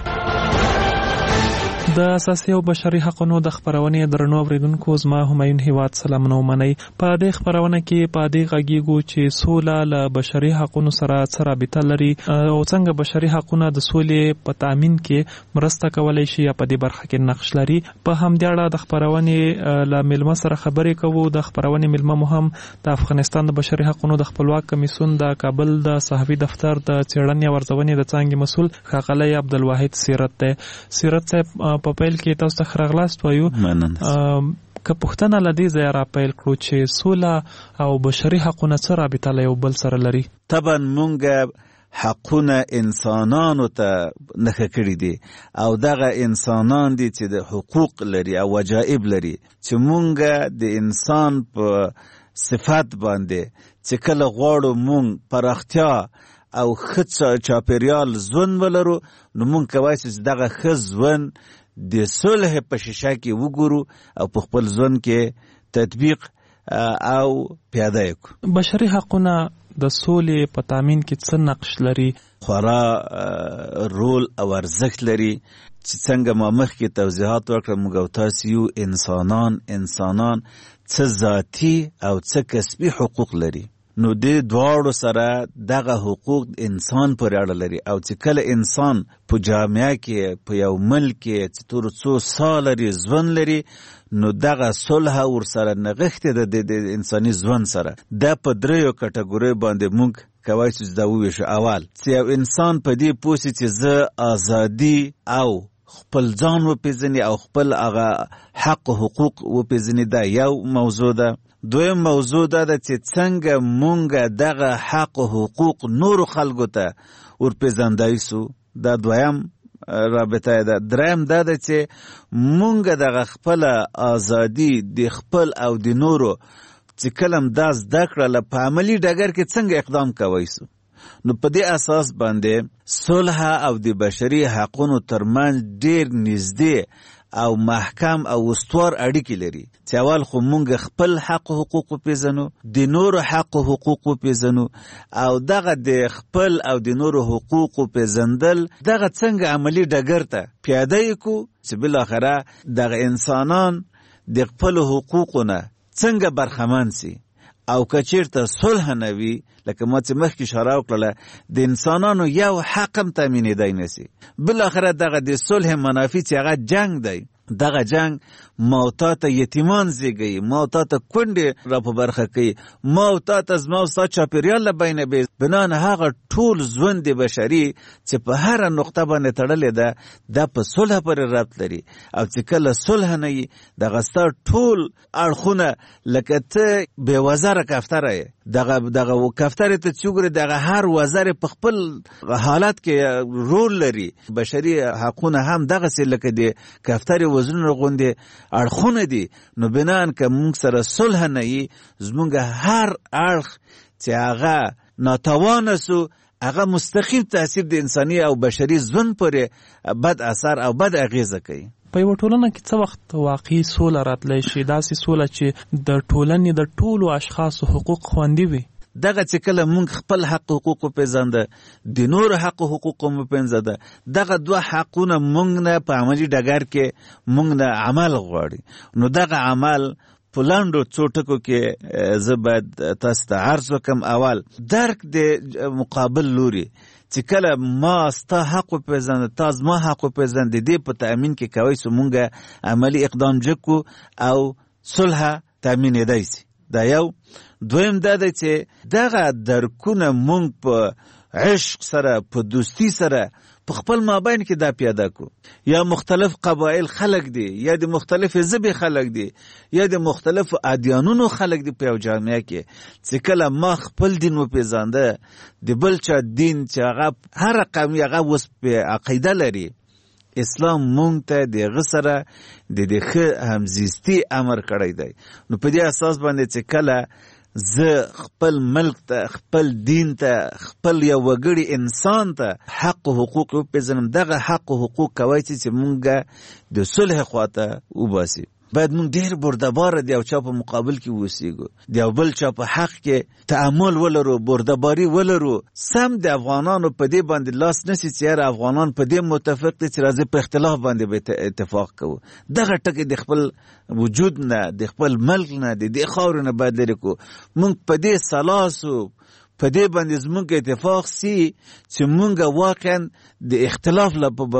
د اساسي او بشري حقوقو د خبرونې درنو اوریدونکو زما همایون هیواد سلامونه ومنئ. په دې خبرونه کې په دې غږیږو چې سوله له بشري حقوقو سره څه رابطه لري او څنګه بشري حقوقونه د سولې په تامین کې مرسته کولای شي یا په دې برخه کې نقش لري. په همدې اړه د خبرونې له ملمه سره خبرې کوو. د خبرونې ملمه مو هم د افغانستان د بشري حقوقو د خپلواک کمیسیون د کابل د صحافي دفتر د څېړنې او ارزونې د څانګې مسؤل ښاغلی عبدالواحد سیرت دی. سیرت صاحب په پیل کې تاسو ته خراغلاست وایو. که پوښتنه لدې ځای را پیل کړو چې سوله او بشري حقوقونه څه رابطه له یو بل سره لري؟ طبعا مونږ حقونه انسانانو ته نخښه کړي دي او دغه انسانان دي چې د حقوق لري او وجایب لري چې مونږ د انسان په صفات باندې چې کله غواړو مونږ پراختیا او ښه چاپیریال ژوند ولرو نو مونږ کولی چې دغه ښه ژوند د صلح په شیشه کې وګورو او په خپل ژوند کې تطبیق او پیاده کړو. بشري حقونه د سولې په تامین کې څه نقش لري؟ خورا رول او ارزښت لري چې څنګه ما مخکې توضیحات وکړم موږ او تاسو یو انسانان څه ذاتي او څه کسبي حقوق لري نو د دواړو سره دغه حقوق انسان پورې اړه لري او چې کله انسان په جامعه کې په یو ملک کې چې تر څو سال لري ژوند لري نو دغه صلح ورسره نغښتې د انساني ژوند سره دا په دریو کټګورۍ باندې موږ کولی چې دا وویشو. اول چې یو انسان په دې پوه سي چې زه ازادي او خپل ځان وپېژني او خپل هغه حق و حقوق وپېژني دا یو موضوع ده. دویم موضوع دا ده چې څنګه مونږ دغه حق و حقوق نورو خلکو ته ورپېژندای سو دا دویم رابطه ده. دریم دا ده چې مونږ دغه خپل ازادي د خپل او د نورو چې کلم دا زده کړله په عملي ډګر کې څنګه اقدام کوی سو. نو په دې اساس باندې صلح او د بشري حقونو ترمنځ ډېر نږدې او محکم او استوار اړیکې لري چې اول خو مونږ خپل حق او حقوق وپېژنو د نورو حق او حقوق وپېژنو او دغه د خپل او د نورو حقوق وپېژندل دغه څنګه عملي ډګر ته پیاده یې کړو چې بالاخره دغه انسانان د خپلو حقوقو نه څنګه برخمن سي او که چېرته صلح نه وي لکه ما چې مخکې اشاره وکړله د انسانانو یو حق هم تامینېدی نه سي. بالاخره دغه د صلح منافي چې هغه جنګ دی دغه جنگ ما او تا ته یتیمان زیږوي ما او تا ته کونډې را په برخه کوي ما او تا ته زما او ستا چاپېریال له بینه بې بنان هغه ټول ژوند د بشري چې په هره نقطه باندې تړلې ده دا په صلح پورې ربط لري او چې کله صلح نه وي دغه ستا ټول اړخونه لکه ته بې وزره کفتره یې دغه کفترې ته چې وګورې دغه هر وزر په خپل حالت کې رول لري. بشري حقونه هم دغسې لکه د کفترې وزرونه غوندې اړخونه دي. نو بنان که موږ سره صلح نه وي زموږ هر اړخ چې هغه ناتوانه سو هغه مستقیم تاثیر د انساني او بشري ژوند پورې بد اثر او بد اغیزه کوي. په یو ټولنه کې څه وخت واقعي سوله راتلی شي داسې سوله چې د ټولنې د ټولو اشخاصو حقوق خوندي وي؟ دغه چې کله مونږ خپل حق حقوق وپېژنده د نور حق حقوق هم وپېژنده دغه دوه حقونه مونږ نه په عملي ډګر کې مونږ نه عمل غواړي. نو دغه عمل په لنډو څو ټکو کې زه باید تاسو ته عرض وکړم. اول درک د مقابل لوري چې کله ما ستا حق وپېژنده تا زما حق وپېژند د دې په تأمین کې کوی سو مونږ عملي اقدام جکو او صلح تأمینېدی سي. دا یو. دویم دا دی چې دغه درکونه مونږ په عشق سره په دوستی سره په خپل مابین کې دا پیاده کو. یا مختلف قبایل خلق دي یا د مختلف ژبې خلق دي یا د مختلف ادیانونو خلق دي په یو جامعه کې چې کله ما خپل دین وپېژانده د بل چا دین چې هغه هر قوم هغه اوس په عقیده لري اسلام مونږ ته دغه سره د ښه همزیستي امر کړی دی. نو په دې اساس باندې چې کله زه خپل ملک ته خپل دین ته خپل یو وګړي انسان ته حق و حقوق وپېژنم دغه حق و حقوق کوی چې مونږ د صلح خواته وباسي. باید مونږ ډېر بردباره د یو چا په مقابل کې اوسېږو د یو بل چا په حق کې تعامل ولرو بردباري ولرو. سم د افغانانو په دې باندې لاس نسی چې یاره افغانان په دې متفق دي چې راځي په اختلاف باندې به اتفاق کوو. دغه ټکي د خپل وجود نه د خپل ملک نه د دې خاورې نه باید لرې کړو. مونږ په دې سلاسو په دې باندې زمونږ اتفاق سي چې مونږ واقعا د اختلاف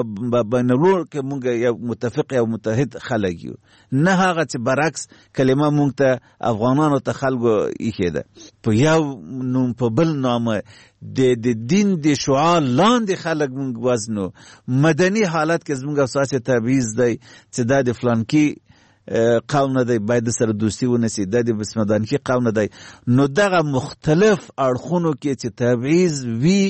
بینالور کې مونږ یو متفق یو متحد خلک یو نه هغه چې برعکس کلمه مونږ ته افغانانو ته خلکو ایښې ده په یو نوم په بل نامه د دین د شعار لاندې خلک مونږ وزنو مدني حالت کې زمونږ اساسي تبعیض دی چې دا د فلانکي قوم نه دی باید سره دوستی ونسی د بسمدانکی قوم نه دی. نو دغه مختلف اړخونو کې چې تبعیض وی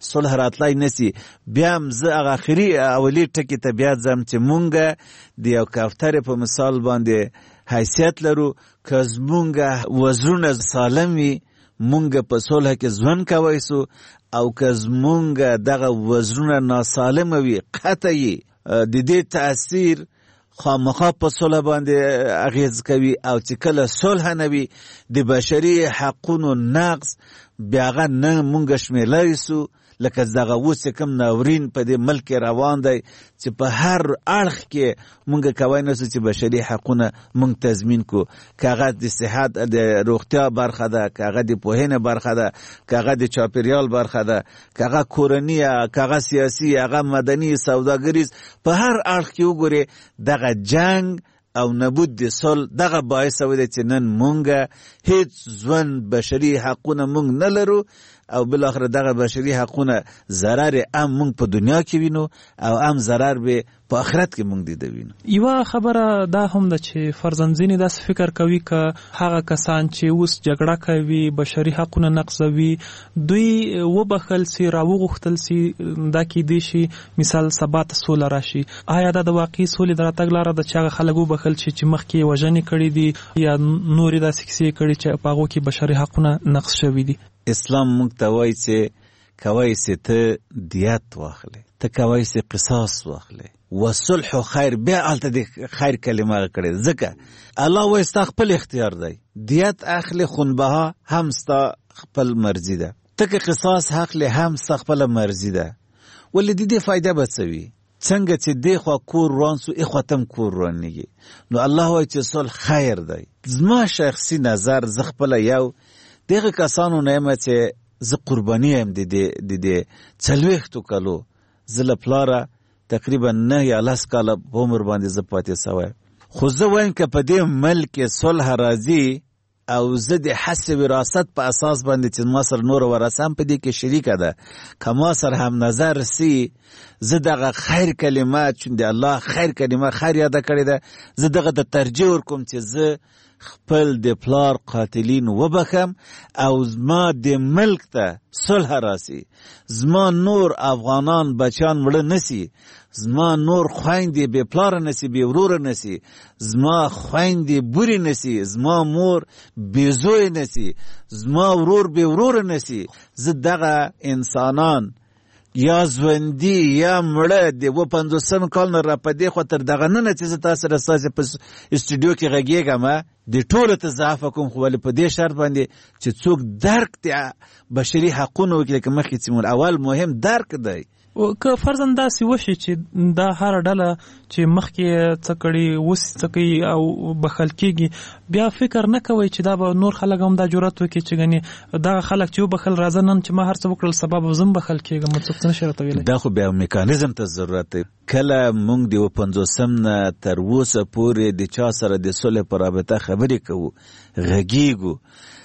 صلح راتلای نسی. بیا هم زه هغه اخري اولی ټکي ته بیا ځم چې مونږ د یو کوترې په مثال باندې حیثیت لرو. که زمونږ وزرونه سالم وي مونږ په صلح کې ژوند کوی سو، او که زمونږ دغه وزرونه ناسالم وي قطعي د دې تاثیر خامخا په صلح باندې اغیز کوي. او چې کله صلح نه وي د بشري حقونو نقض بیا هغه نه مونږ شمیرلی سو. لکه دغه اوس کوم ناورین په دې ملک روان دی چې په هر اړخ کې مونږ کوی نسو چې بشري حقونه مونږ تضمین کو. که هغه د صحت د روغتیا برخه ده، که هغه د پوهنې برخه ده، که هغه د چاپیریال برخه ده، که هغه کورني، که هغه سیاسي، هغه مدني، سوداګریز، په هر اړخ کې وګورئ دغه جنگ او نبود د صلح دغه باعث وي چې نن مونږ هیڅ ژوند بشري حقونه مونږ نه لرو، او بل اخر دغه بشري حقونه ضرر هم مونږ په دنیا کې وینو او هم ضرر به په آخرت کې مونږ دې وینو. یو خبره دا هم ده چې فرزندزینی داس فکر کوي که هغه کسان چې اوس جګړه کوي بشري حقونه نقضوي دوی وبخل سي راوغختل سي دا کې دي شي مثال ثبات سول راشي. آیا دا د واقعي سولې دراتګ لاره د چا خلک وبخل چې مخکې وژنې کړي دي یا نورې د سکسي کړي چې په هغه کې بشري حقونه نقض شوي دي؟ اسلام مونږ ته وایي چې کوی سي ته دیت واخلې، ته کوی سي قصاص واخلې. وصلح خیر، بیا هلته د خیر کلمه کړې ځکه الله وایي ستا خپل اختیار دی. دیت اخلې خونبها هم ستا خپل مرضي ده، ته که قصاص اخلې هم ستا خپله مرضي ده. ولې د دې فایده به څه وي؟ څنګه چې دې خوا کور روان سو ای خواته کور روانېږي. نو الله وایي چې صلح خیر دی. زما شخصي نظر زه خپله یو دغه کسانو نه یم چې زه قرباني یم د دې 40 کالو. زه له پلاره تقریبا 9 یا 10 کاله په عمر باندې زه پاتې سوی. خو زه وایم که په دې ملک صلح راځي او زه د حس وراثت په اساس باندې چې ما سره نور ورثه هم په دې کې شریکه ده، که ما سره هم نظر سي، زه دغه خیر کلمه چون د الله خیر کلمه خیر یاده کړې ده، زه دغه د ترجیح ورکوم چې زه خپل د پلار قاتلین وبخم او زما د ملک ته صلح راسي، زما نور افغانان بچان مړه نسی، زما نور خویندې بې پلاره نسی، بې وروره نسی، زما خویندې بورې نسی، زما مور بې زوی نسی، زما ورور بې وروره نسی. زه دغه انسانان یا ژوندي یا مړه د 50 کال نه را په دې خوا تر دغه نه چې زه تاسو سره ستاسې په استودیو کې غږېږم د ټولو ته ضعف کوم، خو ولې په دې شرط باندې چې څوک درک د بشري حقونو وکړي. که مخکې چې اول مهم درک دی. که فرضاً داسې وشي چې دا هر ډله چې مخکې څه کړي اوس څه کوي او بخل کېږي، بیا فکر نه کوئ چې دا به نور خلک هم دا جرأت وکړي چې ګنې دغه خلک چې وبخل راځه نن چې ما هر څه وکړل سبا به زه هم بخل کېږم، څوک څه نشي راته ویلی. دا خو بیا میکانیزم ته ضرورت دی. کله موږ د 50 نه تر اوسه پورې د چا سره د صلح په رابطه خبرې کوو غږیږو،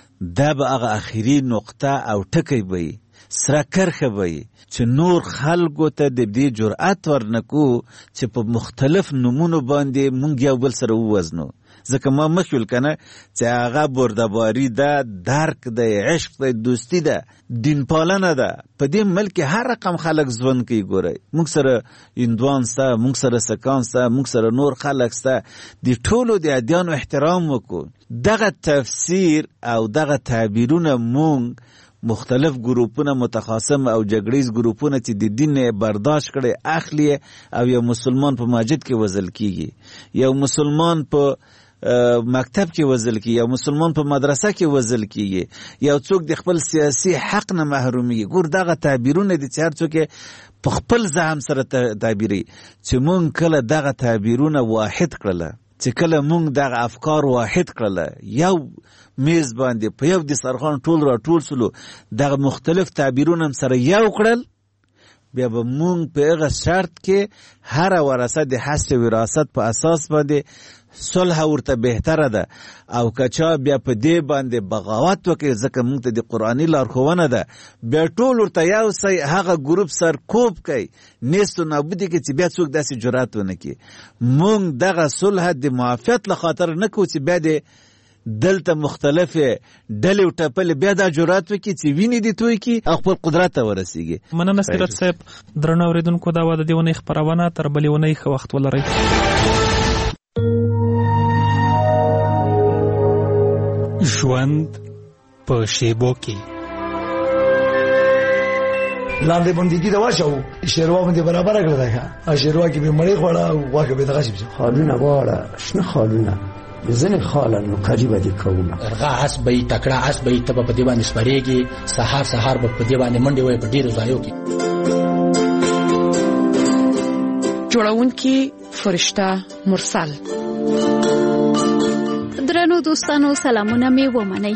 دا به هغه اخري نقطه او ټکی به سره کرخه وي چې نور خلکو ته د دې جرأت ورنکو چې په مختلف نمونو باندې مونږ یو بل سره ووزنو. ځکه ما مخکې کنه چې هغه بردباری ده، درک ده، عشق ده، دوستی ده، دین پالنه ده. په دې ملک هر رقم خلک ژوند کوي. ګورئ مونږ سره هندوان سته، مونږ سره سکان سته، مونږ سره نور خلک سته. د ټولو د ادیانو احترام وکړو. دغه تفسیر او دغه تعبیرونه مونږ مختلف ګروپونه متخاصم او جګړیز ګروپونه چې د دین برداشت کړي اخلي او یو مسلمان په مسجد کې وزل کیږي، یو مسلمان په مکتب کې وزل کیږي، یو مسلمان په مدرسه کې وزل کیږي، یو څوک د خپل سیاسي حق نه محرومي. ګور دغه تعبیرونه د چهار څوک په خپل ځام سره تعبیري چې مونږ کله دغه تعبیرونه واحد کړل، چې کله مونږ دغه افکار واحد کړل، یو میز باندې په یو دسترخوان ټول سلو دغه مختلف تعبیرونه هم سره یو کړل، بیا به مونږ په هغه شرط کې هر ورثه د حس وراثت په اساس باندې صلح ورته بهتره ده. او کچا بیا په دې باندې بغاوت وکړي، ځکه مونږ ته د قرآني لارښوونه ده، بیا ټول ورته یو ځای هغه ګروپ سرکوب کوي، نیست و نابودي کوي چې بیا څوک داسې جرأت ونه کړي. مونږ دغه صلح د معافیت له خاطر نه کوو چې بیا دلته مختلف ډلې او ټپلې بیا دا جرأت وکړي چې ویني دي توی کی او خپل قدرت ته ورسیږي. مننه سیرت صاحب. درنو اوریدونکو دا و د دې ونې خبرونه تر بلې ونې ښه وخت ولرئ. ژوند په شیبو کې لاندې باندې دا واشو شیروا باندې برابر کړل دا شیروا کې به مړی خوړه او واګه به دغه شي خالونه واړه شنه خالونه زنه خالن قریب دي کومه ارغا اس به تکړه اس به ته په دی باندې سپریږي سحر به په دی باندې منډي وای په ډیرو ځایو کې جوړونکي فرشته مرسل. درنو دوستانو سلامونه می ومنئ.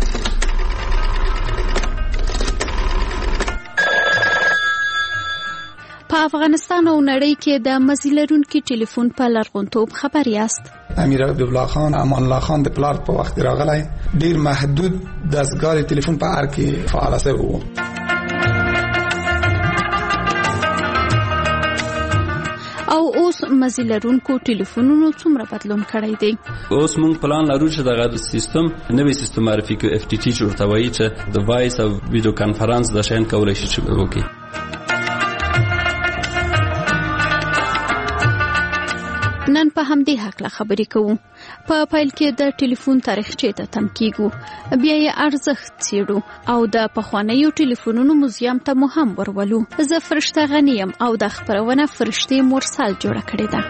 په افغانستان او نړۍ کې د مزیلرونکو ټلیفون په لرغونتوب خبر یاست. امیر عبدالله خان امان الله خان د پلار په وخت راغلی ډیر محدود دستګاه ټلیفون په هر کې فعال شوی و. او اوس مزیلرونکو ټلیفونونو څومره بدلون کړی دی. اوس مونږ پلان لرو چې دغه سیستم نوې سیستم معرفي کوو FTT چې ورته وایي چې د وایس او ویډیو کانفرنس د شین کولای شي چې وکړي. نن په همدې حق لا خبرې کوو. په فایل کې د ټلیفون تاریخچه ته تم کیږو، بیا یې ارزښت څېړو او د پخوانیو ټلیفونونو موزیم ته مو هم ورولو. زه فرشته غنیم او د خبرونه فرشته مرسل جوړه کړې ده.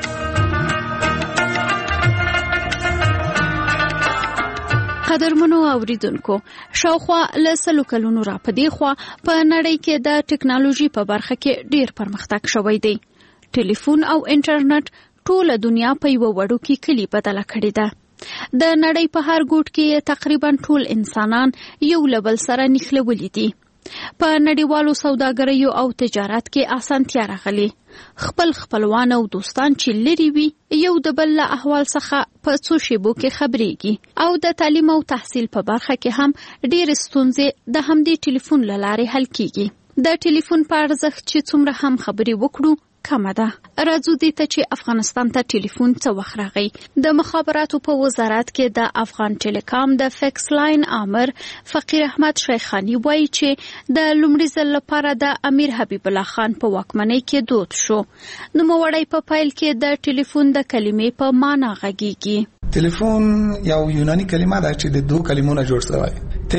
قدرمنو اوریدونکو، شاوخوا له 100 کلونو را پدې خوا په نړۍ کې د ټکنالوژي په برخه کې ډیر پرمختګ شوی دی. ټلیفون او انټرنیټ ټول دنیا په یو وړو کې کلی بدله کړې ده. د نړۍ په هر ګوټ کې تقریبا ټول انسانان یو لبل سره نښلولي دي. په نړیوالو سوداګریو او تجارت کې اسانتیا راغلي. خپلوان او دوستان چې لري وي یو د بل له احوال څخه په څو شیبو کې خبرېږي. او د تعلیم او تحصیل په برخه کې هم ډېر ستونزې د همدې ټلیفون له لارې حل کیږي. د ټلیفون په ارزښت چې څومره هم خبرې وکړو کمه ده. راځو دې ته چې افغانستان ته ټلیفون څه وخت راغی. د مخابراتو په وزارت کې د افغان ټیلیکام د فکس لاین آمر فقیر احمد شیخانی وایي چې د لومړي ځل لپاره د امیر حبیب الله خان په واکمنۍ کې دود شو. نوموړی په فایل کې د ټلیفون د کلمې په معنا غږیږي. ټلیفون یو یوناني کلمه ده چې د دوه کلمو نه جوړ شوی.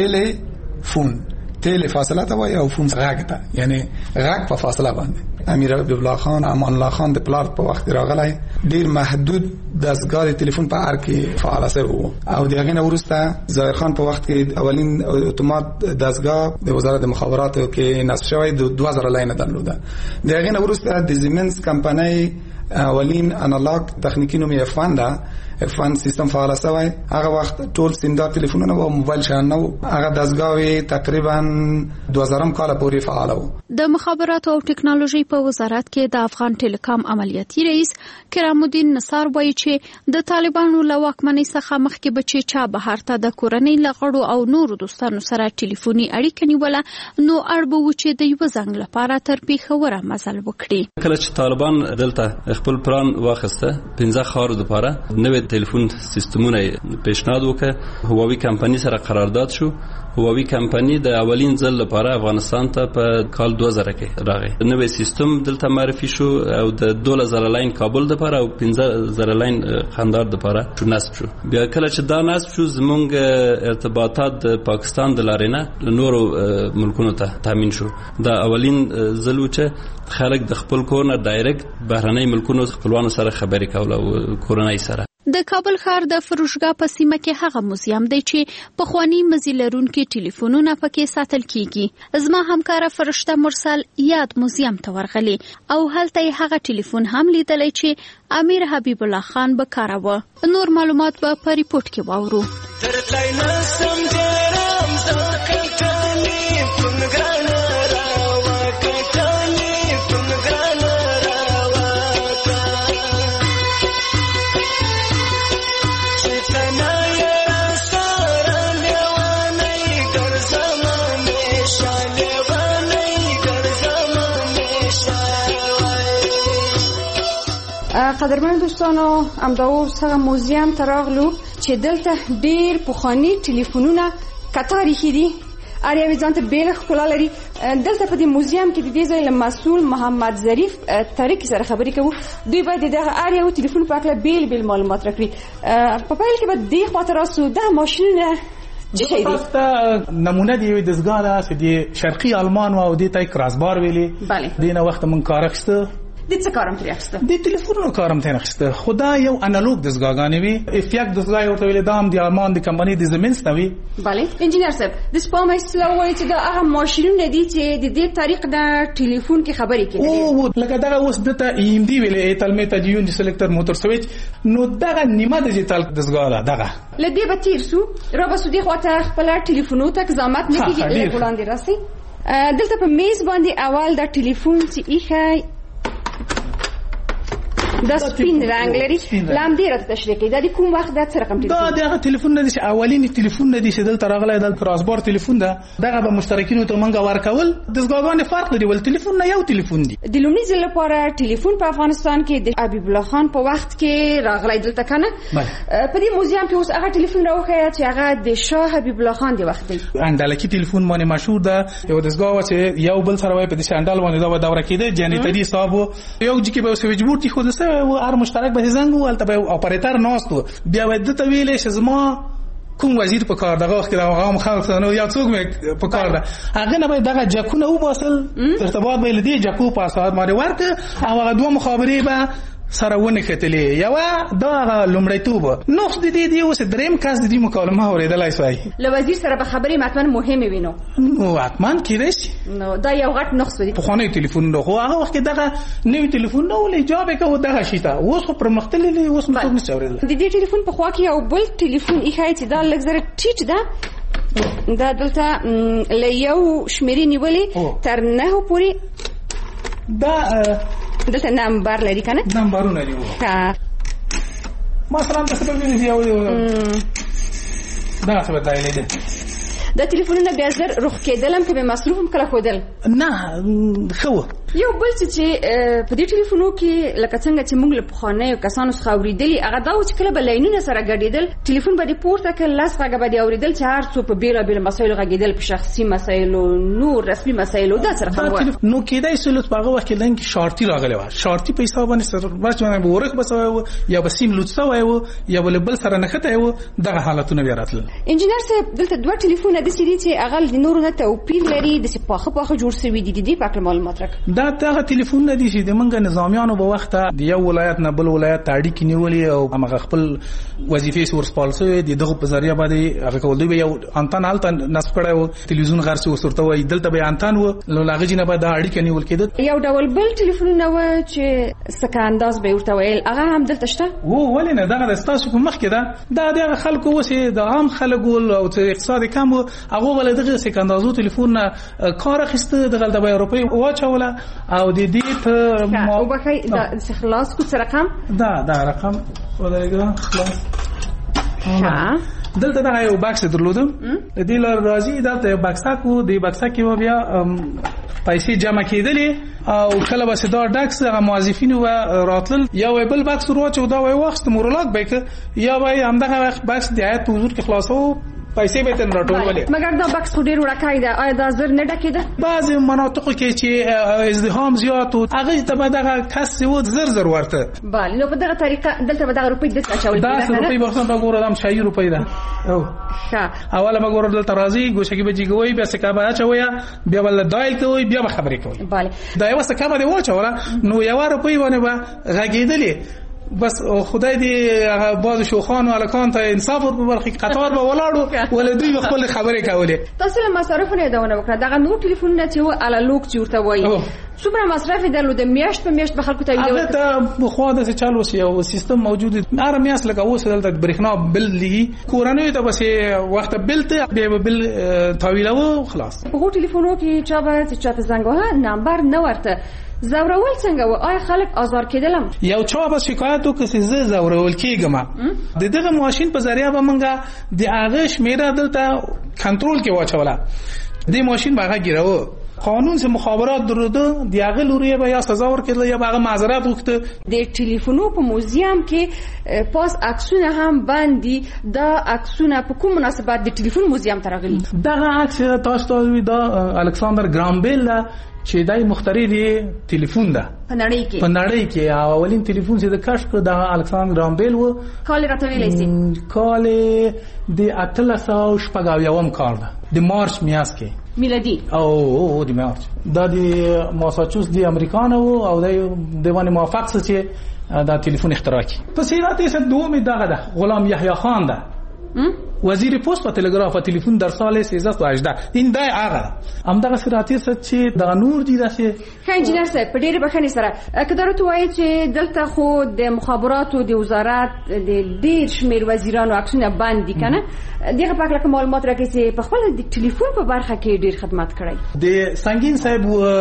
ټلیفون تل فاصله ته وای او فون غږ ته، یعنی غږ په فاصله باندې. امیر عبدالله خان امان الله خان د پلار په وخت راغلی ډیر محدود دستګاه ټلیفون په هر کې فعال شوی و. او دغه نه وروسته ظاهر خان په وخت کې اولین اتومات دستګاه د وزارت مخابراتو کې نصب شوی د 2000 لاین درلوده. دغه نه وروسته د زیمنس کمپنۍ اولین انالاګ تخنیکی نومي F1 سیستم فعال شوی. هغه وخت ټول سیمدار ټلیفونونه او موبایل شان نو هغه دستګاوي تقریبا 2000 کال پورې فعال وو. د مخابراتو او ټکنالوژي په وزارت کې د افغان ټیلیکام عملیاتي رئیس کرام الدین نصار وایي چې د طالبانو له واکمنۍ څخه مخکې بچي چا بهر ته د کورنۍ لغړو او نورو دوستانو سره ټلیفوني اړیکه نیوله نو اړبو چې د یو ځنګ لپاره تر پیښوره مزل وکړي. کله چې طالبان دلته خپل پلان واخسته 15 خارو لپاره نوې ټلیفون سیستمونه پیشنهاد وکړ. هواوی کمپنی سره قرارداد شو. هواوی کمپنی د اولین ځل لپاره افغانستان ته په کال 2000 کې راغی. نوې سیستم دلته معرفي شو او د 2000 لاین کابل لپاره او 15000 لاین قندهار لپاره نصب شو. بیا کله چې دا نصب شو زمونږ ارتباطات د پاکستان د لارې نه نورو ملکونو ته تامین شو. دا اولین ځل و چې خلک د خپل کور نه ډایرکټ بهرنۍ ملکونو خپلوانو سره خبرې کول او کورنۍ سره. د کابل ښار د فروشګاه په سیمه کې هغه موزیم دی چې پخوانی مزیلرونکو ټلیفونونه پکې ساتل کیږي. زما همکار فرشته مرسل یاد موزیم ته ورغلی او هلته هغه ټلیفون هم لیدلی چې امیر حبیب الله خان به کاروه. نور معلومات به په ریپورت کې واورو. قدرمن دوستانو، امداور څنګه موزیم ته راغلو چې دلته ډیر پخوانی ټلیفونونه کتاري دي اړ یو ځان ته بیل ښکلا لري. دلته په دې موزیم کې د دې ځای له مسؤل محمد ظریف طریق سره خبرې کوو. دوی باید دغه اړ یو ټلیفون په اړه بیل معلومات راکړي. په پیل کې به دې خاطر راسو د ماشینونه جسته نمونه دی دزګار چې د شرقي آلمان او د تای کراسبار ویلي دینه وخت من کار اخسته د څه کارم ترې اخسته د ټلیفونونو کارم ترې اخسته. خدا یو انالوګ دزګاګانې وي افیک دزګای ورته ویل دام د آلمان د کمپنی د زمینس نوي. bale انجینر صاحب د سپام اصلاح وایي چې دا هغه ماشینونه دي چې د دې طریق د ټلیفون کې خبرې کوي. او لکه دا اوس دته ایم دی ویل ایتل میتا دیون د سلیکټر موټر سویچ نو دا نیمه ډیجیټل دزګاله دغه لدی به تیر سو را به سودی خواته خپل ټلیفونو تک زحمت نه کیږي له وړاندې راسي. دلته په میز باندې اول د ټلیفون چې ایخه دا سپین رنگ لري لام ډیر تشریح کوي. دا د کوم وخت د څه رقم ټلیفون دا د ټلیفون نه دي اولینی ټلیفون نه دي چې دلته راغلی د کراسبار ټلیفون ده دغه به مشترکینو ته منګه ورکول د زګاګانې فرق لري ول ټلیفون نه یو ټلیفون دي. د لومړي ځل لپاره ټلیفون په افغانستان کې د حبیب الله خان په وخت کې راغلی دلته کنه په دې موزیم کې اوس هغه ټلیفون راوخی چې هغه د شاه حبیب الله خان دی وخت دی. اندلکی ټلیفون باندې مشهور ده یو دزګاو چې یو بل سره وای په دې شاندال باندې دا دوره کېده جنریټری صاحب یو ځکه به سویچ بورډ خو دسته هر مشترک به زنګ ولته به اپریټر ناستو بیا ود ته ویلې چې زما کوم وزیر په کار دغه وخت دا هغه خلک نو یا څوک په کار ده هغه نه به دغه جکونه و باسل ارتباط به لدی جکو په اساس باندې ورته او هغه دوه مخابرې به سره ونه کتلې یو دا لومړیتوب نو د دې دی اوس دریم کس د دې مکالمه اوریدلای شوی له وزیر سره به خبرې ماتمن مهمه وینو نو اتمن کېدای نو دا یو غټ نقص دی. په خانه ټلیفون نو خو هغه وخت دغه نوې ټلیفون نو ولې جواب کوي دغه شیته اوس خو پر مختللې اوس نو څه اوریدل د دې ټلیفون په خوا کې یو بل ټلیفون ایخای چې دا لګزره ټیټ ده دا دلته له یو شمیرې نیولې تر 9 پورې دا دلته نمبر لري کنه نمبرونه لري مثلا د څه په دې یو دا څه بدایلی دي د ټلیفونونو بیا زر روخ کېدلم کې به مصروف هم کله خودل نه خو یو بل چې په دې ټلیفونو کې لکه څنګه چې موږ له پخوانیو کسانو څخه اوریدلي هغه دا چې کله به لاینونه سره ګډېدل ټلیفون به د پورته کې لاس هغه به اوریدل چې هر څو په بیل مسایلو غږېدل په شخصي مسایلو نور رسمي مسایلو دا سره کوم نو کېدای سلوت هغه وخت لنګ شارټي راغلی و شارټي په حساب باندې سره ورڅونه به ورخ بسوي یا به سیم لوڅ وای یا بل سره نه خته و دغه حالتونه بیا راتل. انجینر صاحب دلته دوه ټلیفونه د سړي چې هغه د نورو نه توپیر لري د سپاخه جوړ شوی دي د پاک معلومات راک دا هغه ټلیفون نه دي چې د منګ نظامیانو په وخت د یو ولایت نه بل ولایت اړیکې نیولې او هغه خپل وظیفې ورسپالسوي د دغه په ذریعہ باندې هغه کول دی یو انتن الته نصب کړو تلویزیون غرسي وسورته وای دلته به انتن و لاغه جنه به د اړیکې نیول کېد یو ډول بل ټلیفون نه و چې سکه انداز به ورته ویل هغه هم دلته شته ولې نه دغه ستاسو په مخ کې دا د خلکو وسه د عام خلکو او اقتصاد کم هغه ول دغه سکه اندازو ټلیفون کار اخیسته دغه د اروپای واچوله او د دې ته او بخای د خلاص کو رقم دا رقم ولرګه خلاص دلته دا یو باکس درلودم د دې لار راځي دلته یو باکس کو د باکس کې بیا پیسې جمع کېدلې او کله به دا ډاکس هغه موظفینو راتل یو بل باکس وروچو دا وای وخت مورلاک بیک یا وای همدغه باکس د آیت حضور کې خلاصو پیسې به تن راټولولې مګر دا باکس ډیر وړکای دا آیا دا زر نه ډکیده بعضی مناطقو کې چې ازدحام زیات او هغه ته به دغه کس و زر ورته bale نو په دغه طریقه دلته به دغه روپۍ د اچول دا روپۍ به څنګه ګورم شای روپۍ ده او اوله به ګورم دلته راځي ګوشه کې به جګوي بیا څه کابه اچوي بیا ول دایل کوي بیا به خبرې کوي bale دا یو څه کابه دی واچوله نو یو روپۍ باندې به غږیدلې بس خدای دې باز شوخان او الکان ته انصاف ور برخي قطار به ولاړو ولدی خپل خبرې کولې تاسو له مصرف نه داونه وکړه دغه نو ټلیفون نه چې و الالوک جوړته وایي څومره مصرف درلود میاشت په میاشت به خلکو ته ویل هغه ته بخوا د چالو سی او سیستم موجود ار میاس لکه اوس دلته برېښنا بل لګي کورانه ته بس وخت بل ته به بل طويله و خلاص په ټلیفونو کې چا به چاته زنګ وها نمبر نه ورته زورول څنګه و آیا خلک آزار کېدلم یو چا به شکایت وکړي چې زه زورول کېږم د دغه ماشين په ذریعہ به منګه د هغه شمیره دلته کنټرول کې واچوله د ماشين باغه ګیرو قانون سه مخابرات درلوده دی هغه لوري به یا سزا ورکړل یا هغه معذرت وکړه. د ټلیفونو په موزیم کې پاس عکسونه هم باندې دا عکسونه په کوم مناسبت د ټلیفون موزیم ته راغلي. دا عکس تاسو ته دا الکساندر گرام بیل چې دای مخترع دی ټلیفون ده په نړۍ کې اولین ټلیفون چې د کشف کړ د الکساندر گرام بیل و. کال راته ویلای سي کال د 1880 کال ده د مارچ میاشت کې میلادي او د مارچ دا د ماساچوس دی امریکا نه او د دیوان موافق څه چې دا ټلیفون اختراع کړي. په سیرات یې دومره دغه ده غلام یحیی خان ده وزیر پست و تلگراف و تلفن در سال 1318. این دای هغه همدغه سراتی څه چې د نور دي داسې. ښه انجینر صاحب په ډېرې بخښنې سره که دا راته وایي چې دلته خو د مخابراتو د وزارت د ډېر شمېر وزیرانو عکسونه بند دي که نه دغه په هکله که معلومات راکړئ چې په خپله د ټلیفون په برخه کې ډېر خدمت کړی. د سنگین صاحب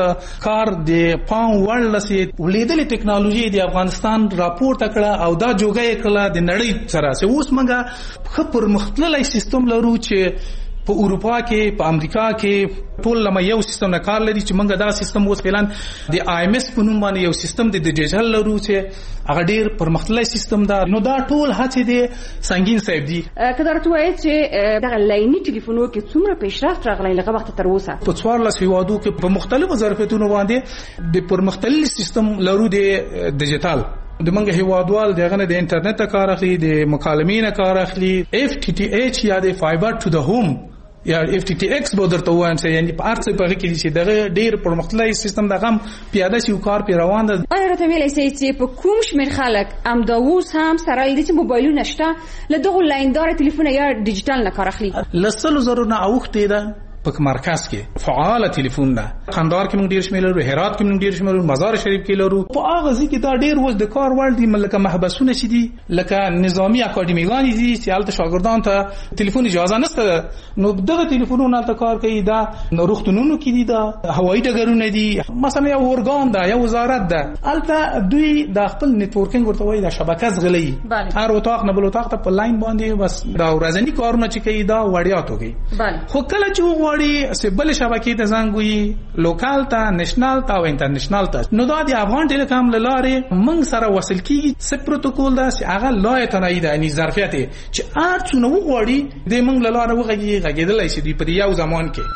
کار د پام وړ لسې ولیدلې ټکنالوژي د افغانستان راپورته کړه او دا جوګه یې کړله د نړۍ سره چې اوس موږ ښه پرمختللی سیستم لرو چې په اروپا کې په امریکا کې ټول لمه یو سیستم نه کار لري چې موږ دا سیستم اوس فعلا د IMS په نوم باندې یو سیستم د ډیجیټل لرو چې هغه ډیر پرمختللی سیستم ده. نو دا ټول هڅې دي سنگین صاحب دي. که دا راته وایي چې دغه لایني ټلیفونونو کې څومره پیشرفت راغلی لغه وخت تر اوسه په 14 هیوادو کې په مختلفو ظرفیتونو باندې د پرمختللي سیستم لرو د ډیجیټل د منګه هیوادوال دغه د انټرنیټ کار اخلي د مکالمې نه کار اخلي FTTH یا د فایبر ټو د هوم یا FTTX به درته وایم چې یعنی په ارڅ په کې چې دغه ډیر پرمختللی سیستم دغه پیاده شي او کار پی روان ده. آیا راته ویلی سئ چې په کوم شمېر خلک همداوس هم سره لدې چې موبایلونه شته له دغو لاینداره تلیفونه یا ډیجیټل نه کار اخلي؟ له 100,000 نه اوښتې ده په مرکز کې فعال ټلیفون ده. قندهار کې موږ ډیر شمېر لرو، هرات کې موږ ډیر شمېر لرو، مزار شریف کې لرو. په هغه ځای کې دا ډیر وس د کار وړ دي لکه محبسونه چې دي لکه نظامی اکاډمیګان دي چې هلته شاګردان ته ټلیفون اجازه نشته. نو دغه ټلیفونونه هلته کار کوي. دا روغتونونو کې دي، دا هوایي ډګرونه دي، مثلا یو ارګان ده یا وزارت ده هلته دوی د خپل نتورکینګ ورته وایي د شبکه زغلي هر اتاق نه بل اتاق ته په لاین باندې بس دا ورځنی کارونه چې کوي دا وړیا توګي. خو کله چې سبل شبکې ته زنګ وي لوکال ته نېشنل ته او انټرنیشنل ته نو دا د افغان ټیلیکام لاره موږ سره وصل کیږي. څه پروتوکول دا چې هغه لایه تنایي ده یعنی ظرفیت چې ارڅونه وغوړي د موږ لاره غږیدلای شي په یو زمان کې.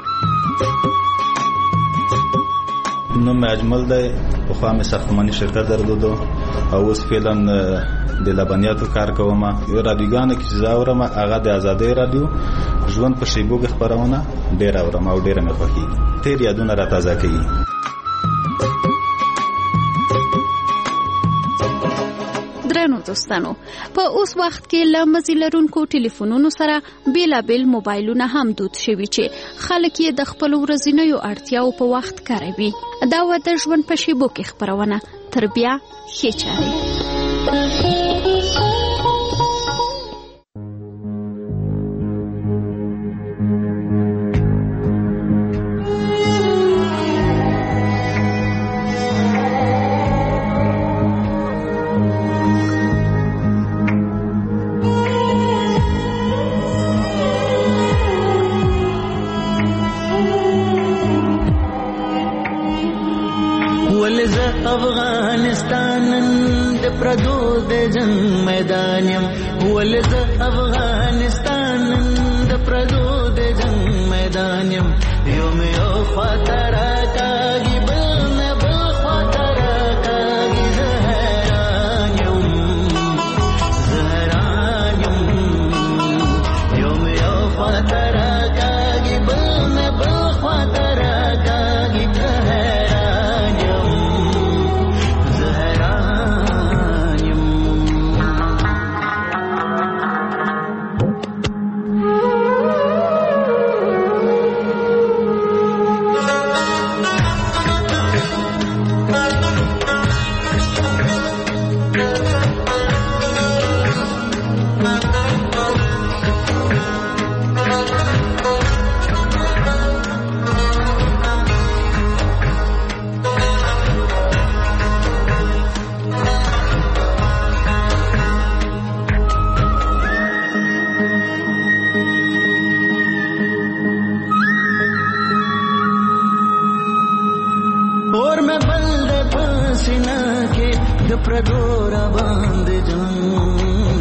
نوم اجمل دی، پخوا مې ساختماني شرکت درلودو او اوس فعلا د لبنیاتو کار کوم. یو رادیوګانو کې چې زه اورم هغه د ازادۍ رادیو ژوند په شیبو کې خپرونه ډېر اورم او ډېره مې خوښېږي. تېر یادونه راتازه کوي. درنو دوستانو په اوس وخت کې له مزي لرونکو ټلیفونونو سره بیلابل موبایلونه هم دود شوي چې خلک یې د خپل ورځنیو اړتیاو په وخت کاروي. دا د ژوند په شیبو کې خپرونه تر بیا ښې چارې. افغانستان د پردو د جنگ میدان يم ولز افغانستان د پردو د جنگ میدان يم یوم یو خطر کاږي بل نه بل خطر کاږي زهران یم یوم یو خطر کاږي بل نه بل خطر کاږي اور میں بل د پسینا کې د پردو را باندې جان